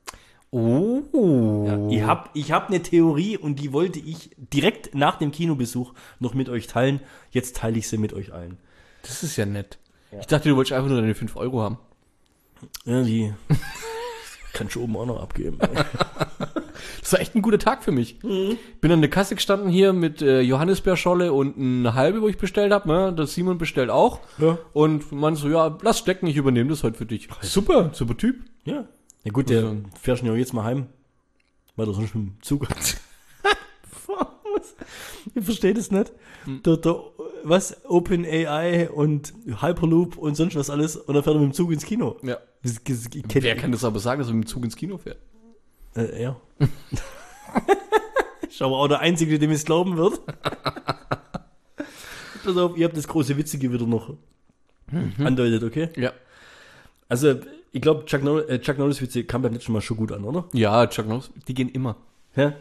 Oh. Ja, ich habe ich hab eine Theorie und die wollte ich direkt nach dem Kinobesuch noch mit euch teilen. Jetzt teile ich sie mit euch allen. Das ist ja nett. Ich dachte, du wolltest einfach nur deine fünf Euro haben. Ja, die kannst du oben auch noch abgeben. Das war echt ein guter Tag für mich. Bin an der Kasse gestanden hier mit äh, Johannisbeerscholle und eine halbe, wo ich bestellt habe. Ne? Das Simon bestellt auch. Ja. Und man so, ja, lass stecken, ich übernehme das heute für dich. Super, super Typ. Ja. Ja gut, der Also- fährst ja jetzt mal heim, weil du sonst mit dem Zug Ich verstehe das nicht. Der, der, was? OpenAI und Hyperloop und sonst was alles und dann fährt er mit dem Zug ins Kino. Ja. Das, das, ich kenn- Wer kann das aber sagen, dass er mit dem Zug ins Kino fährt? Äh, er. Ich aber auch der Einzige, dem es glauben wird. Pass auf, ihr habt das große Witzige wieder noch andeutet, okay? Ja. Also, ich glaube, Chuck, Norris, äh, Chuck Norris Witze kam beim letzten Mal schon gut an, oder? Ja, Chuck Norris, die gehen immer. Ja?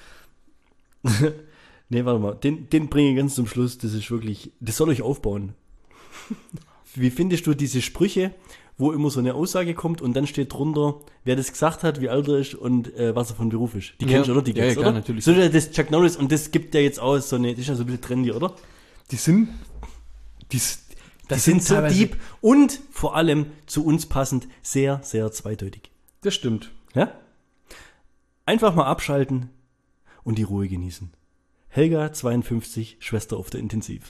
Nee, warte mal. Den, den bringe ich ganz zum Schluss. Das ist wirklich, das soll euch aufbauen. Wie findest du diese Sprüche, wo immer so eine Aussage kommt und dann steht drunter, wer das gesagt hat, wie alt er ist und äh, was er von Beruf ist? Die Ja. kennst du, oder? Die Ja, kennst, ja, klar, oder? natürlich. So, das ist Chuck Norris und das gibt ja jetzt aus so eine, das ist ja so ein bisschen trendy, oder? Die sind, die, s- Die sind so teilweise- deep und vor allem zu uns passend sehr, sehr zweideutig. Das stimmt. Ja? Einfach mal abschalten und die Ruhe genießen. Helga, zweiundfünfzig, Schwester auf der Intensiv.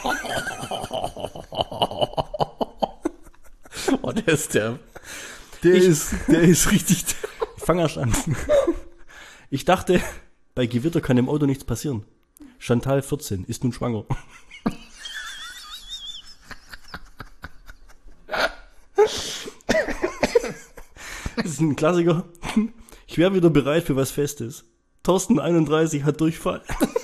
Oh, der ist der. Der ist, der ist richtig. Ich fange erst an. Ich dachte, bei Gewitter kann im Auto nichts passieren. Chantal, vierzehn, ist nun schwanger. Das ist ein Klassiker. Ich wäre wieder bereit für was Festes. Thorsten, einunddreißig, hat Durchfall.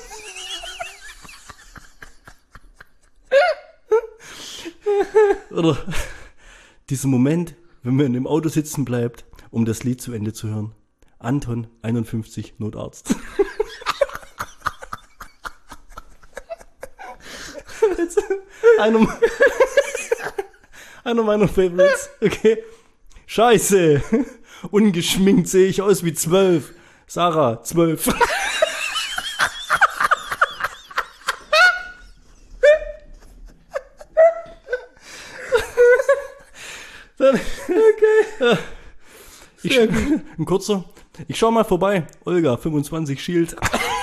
Oder dieser Moment, wenn man im Auto sitzen bleibt, um das Lied zu Ende zu hören. Anton, einundfünfzig, Notarzt. Jetzt, einer, einer meiner Favorites. Okay. Scheiße. Ungeschminkt sehe ich aus wie zwölf. Sarah, zwölf. Dann, okay. Ich, ein kurzer. Ich schau mal vorbei. Olga, fünfundzwanzig, Shield.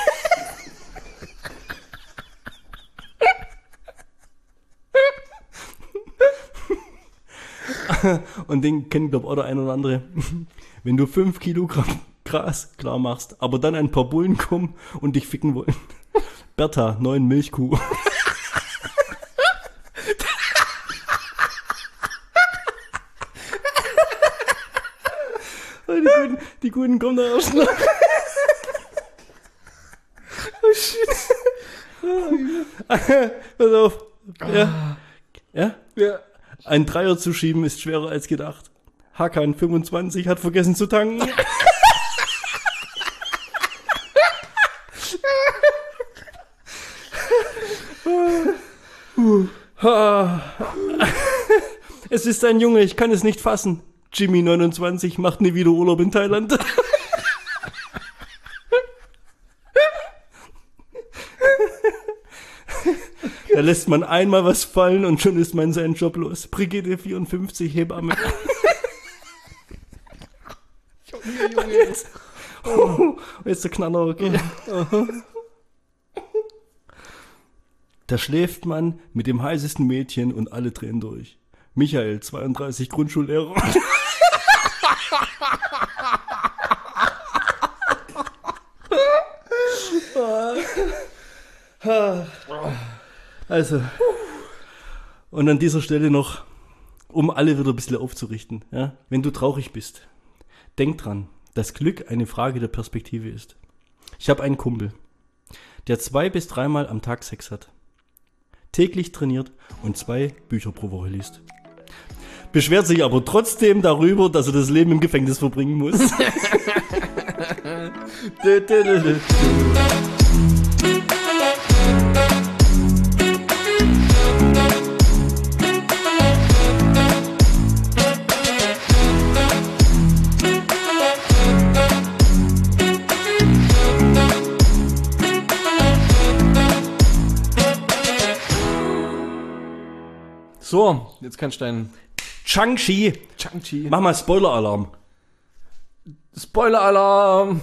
Und den kennt, glaube ich, auch der ein oder andere. Wenn du fünf Kilogramm Gras klar machst, aber dann ein paar Bullen kommen und dich ficken wollen. Bertha, neun Milchkuh. Die Guten, die Guten kommen da erst noch. Oh shit. Pass auf. Ja. Ja? Ja. Ein Dreier zu schieben ist schwerer als gedacht. Hakan, fünfundzwanzig, hat vergessen zu tanken. Es ist ein Junge, ich kann es nicht fassen. Jimmy, neunundzwanzig, macht nie wieder Urlaub in Thailand. Da lässt man einmal was fallen und schon ist man seinen Job los. Brigitte vierundfünfzig, Hebamme. Junge, Junge. Oh, jetzt der Knaller, okay. Da schläft man mit dem heißesten Mädchen und alle drehen durch. Michael, zweiunddreißig, Grundschullehrer. Also, und an dieser Stelle noch, um alle wieder ein bisschen aufzurichten, ja, wenn du traurig bist, denk dran, dass Glück eine Frage der Perspektive ist. Ich habe einen Kumpel, der zwei bis dreimal am Tag Sex hat, täglich trainiert und zwei Bücher pro Woche liest. Beschwert sich aber trotzdem darüber, dass er das Leben im Gefängnis verbringen muss. dö, dö, dö, dö. So, jetzt kannst du deinen Shang-Chi. Shang-Chi. Mach mal Spoiler-Alarm. Spoiler-Alarm.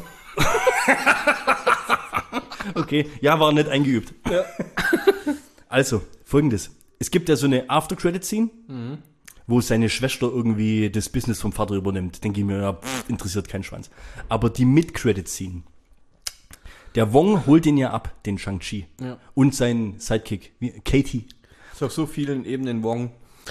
Okay, ja, war nicht eingeübt. Ja. Also, folgendes. Es gibt ja so eine After-Credit-Scene, Mhm. wo seine Schwester irgendwie das Business vom Vater übernimmt. Denke ich mir, ja, pff, interessiert keinen Schwanz. Aber die Mid-Credit-Scene. Der Wong holt ihn ja ab, den Shang-Chi. Ja. Und seinen Sidekick, wie- Katie. Ist auf so vielen Ebenen Wong.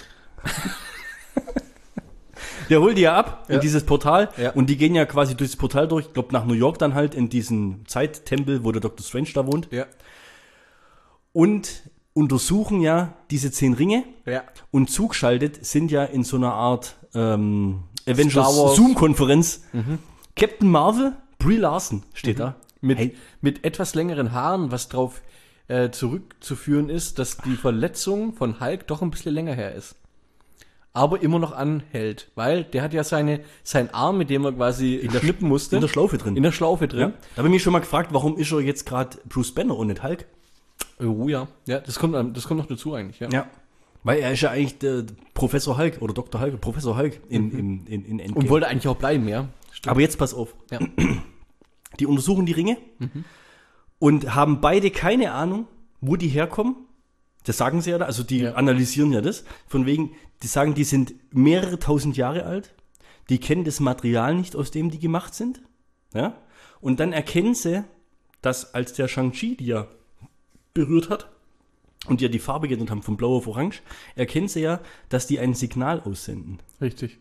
Der holt die ja ab Ja. in dieses Portal Ja. und die gehen ja quasi durch das Portal durch, ich glaube nach New York dann halt in diesen Zeittempel, wo der Doktor Strange da wohnt Ja. und untersuchen ja diese zehn Ringe Ja. und zugeschaltet sind ja in so einer Art ähm, Star Avengers Wars. Zoom-Konferenz Captain Marvel, Brie Larson steht da. Mit, Hey. mit etwas längeren Haaren, was drauf äh, zurückzuführen ist, dass die Verletzung von Hulk doch ein bisschen länger her ist. Aber immer noch anhält, weil der hat ja seine, seinen Arm, mit dem er quasi In der- schnippen musste. in der Schlaufe drin. In der Schlaufe Ja. drin. Da habe ich mich schon mal gefragt, warum ist er jetzt gerade Bruce Banner und nicht Hulk? Oh ja. Ja, das kommt, das kommt noch dazu eigentlich, ja. Ja. Weil er ist ja eigentlich der Professor Hulk oder Doktor Hulk, Professor Hulk in, in, in, in Endgame. Und wollte eigentlich auch bleiben, ja. Stimmt. Aber jetzt pass auf. Ja. Die untersuchen die Ringe und haben beide keine Ahnung, wo die herkommen. Das sagen sie ja da, also die Ja. analysieren ja das. Von wegen, die sagen, die sind mehrere tausend Jahre alt. Die kennen das Material nicht, aus dem die gemacht sind. Ja? Und dann erkennen sie, dass als der Shang-Chi die ja berührt hat und die ja die Farbe geändert haben von blau auf orange, erkennen sie ja, dass die ein Signal aussenden. Richtig.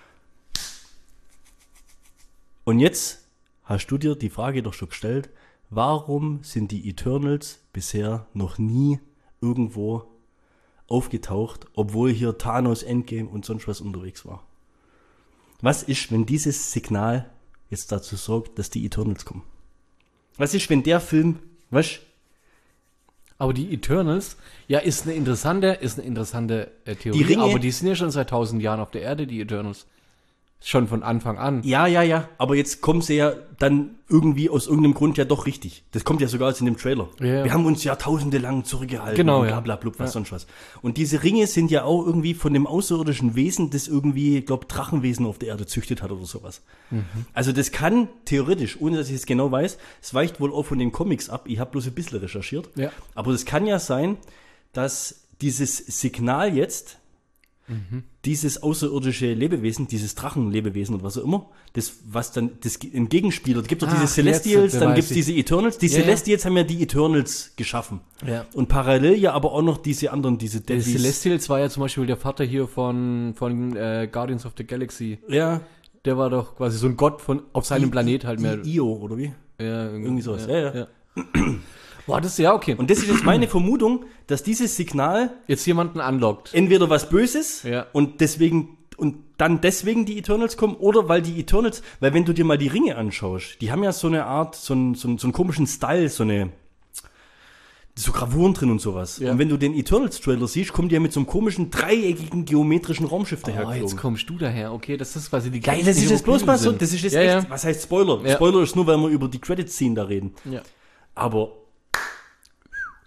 Und jetzt hast du dir die Frage doch schon gestellt, warum sind die Eternals bisher noch nie irgendwo aufgetaucht, obwohl hier Thanos, Endgame und sonst was unterwegs war? Was ist, wenn dieses Signal jetzt dazu sorgt, dass die Eternals kommen? Was ist, wenn der Film, was? Aber die Eternals, ja, ist eine interessante, ist eine interessante äh, Theorie, Die Ringe- aber die sind ja schon seit tausend Jahren auf der Erde, die Eternals. Schon von Anfang an. Ja, ja, ja, aber jetzt kommen sie ja dann irgendwie aus irgendeinem Grund ja doch richtig. Das kommt ja sogar aus in dem Trailer. Ja, ja. Wir haben uns jahrtausende lang zurückgehalten. Genau, und ja. blablabla, was Ja. sonst was. Und diese Ringe sind ja auch irgendwie von dem außerirdischen Wesen, das irgendwie, ich glaube, Drachenwesen auf der Erde züchtet hat oder sowas. Mhm. Also das kann theoretisch, ohne dass ich es genau weiß, es weicht wohl auch von den Comics ab, ich habe bloß ein bisschen recherchiert, Ja. aber es kann ja sein, dass dieses Signal jetzt dieses außerirdische Lebewesen, dieses Drachenlebewesen oder was auch immer, das, was dann, das ein Gegenspieler, es gibt doch diese Ach, Celestials, jetzt, dann weiß gibt es ich. diese Eternals, die Ja, ja. Celestials haben ja die Eternals geschaffen. Ja. Und parallel ja aber auch noch diese anderen, diese Der Deadlies. Celestials war ja zum Beispiel der Vater hier von, von äh, Guardians of the Galaxy. Ja. Der war doch quasi so ein Gott von auf seinem Planet halt mehr. I- Io, oder wie? Ja, Irgendwie sowas. Ja, ja. Boah, das ist ja okay. Und das ist jetzt meine Vermutung, dass dieses Signal Jetzt jemanden unlockt. entweder was Böses Ja. und deswegen und dann deswegen die Eternals kommen oder weil die Eternals, weil wenn du dir mal die Ringe anschaust, die haben ja so eine Art, so einen, so einen, so einen komischen Style, so eine so Gravuren drin und sowas. Ja. Und wenn du den Eternals-Trailer siehst, kommen die ja mit so einem komischen, dreieckigen, geometrischen Raumschiff Oh, dahergeflogen. jetzt kommst du daher. Okay, das ist quasi die Geil, gleichen das ist jetzt bloß Hieroglyphen mal so, sind. das ist jetzt ja, echt, ja. was heißt Spoiler? Ja. Spoiler ist nur, weil wir über die Credit-Scene da reden. Ja. Aber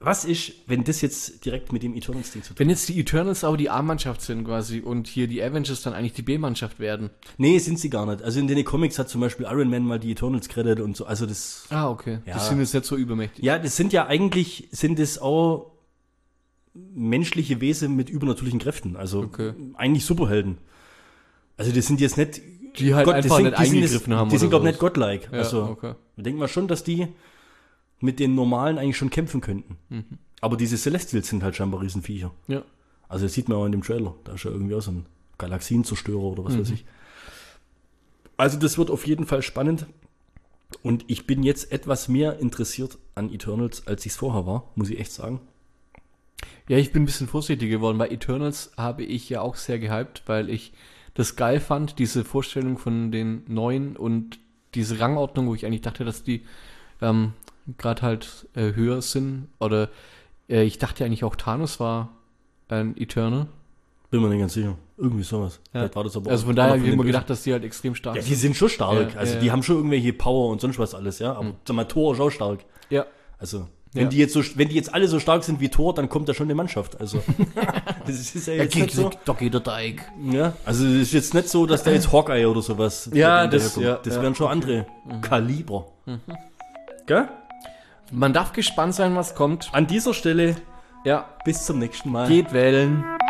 was ist, wenn das jetzt direkt mit dem Eternals-Ding zu tun hat? Wenn jetzt die Eternals aber die A-Mannschaft sind quasi und hier die Avengers dann eigentlich die B-Mannschaft werden. Nee, sind sie gar nicht. Also in den Comics hat zum Beispiel Iron Man mal die Eternals gerettet und so. Also das... Ah, okay. Ja. Die sind jetzt nicht so übermächtig. Ja, das sind ja eigentlich, sind es auch menschliche Wesen mit übernatürlichen Kräften. Also Okay. eigentlich Superhelden. Also das sind jetzt nicht... Die halt einfach sind, nicht die sind eingegriffen jetzt, haben Die sind, oder glaube ich, nicht sowas. godlike. Ja, also okay. ich denke mal schon, dass die mit den Normalen eigentlich schon kämpfen könnten. Mhm. Aber diese Celestials sind halt scheinbar Riesenviecher. Ja. Also das sieht man auch in dem Trailer. Da ist ja irgendwie auch so ein Galaxienzerstörer oder was Mhm. weiß ich. Also das wird auf jeden Fall spannend. Und ich bin jetzt etwas mehr interessiert an Eternals, als ich es vorher war, muss ich echt sagen. Ja, ich bin ein bisschen vorsichtig geworden. Bei Eternals habe ich ja auch sehr gehypt, weil ich das geil fand, diese Vorstellung von den Neuen und diese Rangordnung, wo ich eigentlich dachte, dass die ähm, gerade halt äh, höher sind. Oder äh, ich dachte eigentlich auch Thanos war ein Eternal. Bin mir nicht ganz sicher. Irgendwie sowas. Ja. Vielleicht war das aber Also auch von daher einer habe ich den immer Bösen. gedacht, dass die halt extrem stark Ja, die sind. sind schon stark. Ja, also ja, die ja. haben schon irgendwelche Power und sonst was alles, ja. Aber Mhm. sag mal, Thor ist auch stark. Ja. Also, wenn Ja. die jetzt so, wenn die jetzt alle so stark sind wie Thor, dann kommt da schon eine Mannschaft. Also, das ist ja jetzt nicht so. Doch geht der Teig. Ja, also es ist jetzt nicht so, dass da jetzt Hawkeye oder sowas. Ja, hinterher das- kommt. ja, das ja. wären schon andere Kaliber. Gell? Man darf gespannt sein, was kommt. An dieser Stelle Ja, bis zum nächsten Mal. geht wählen.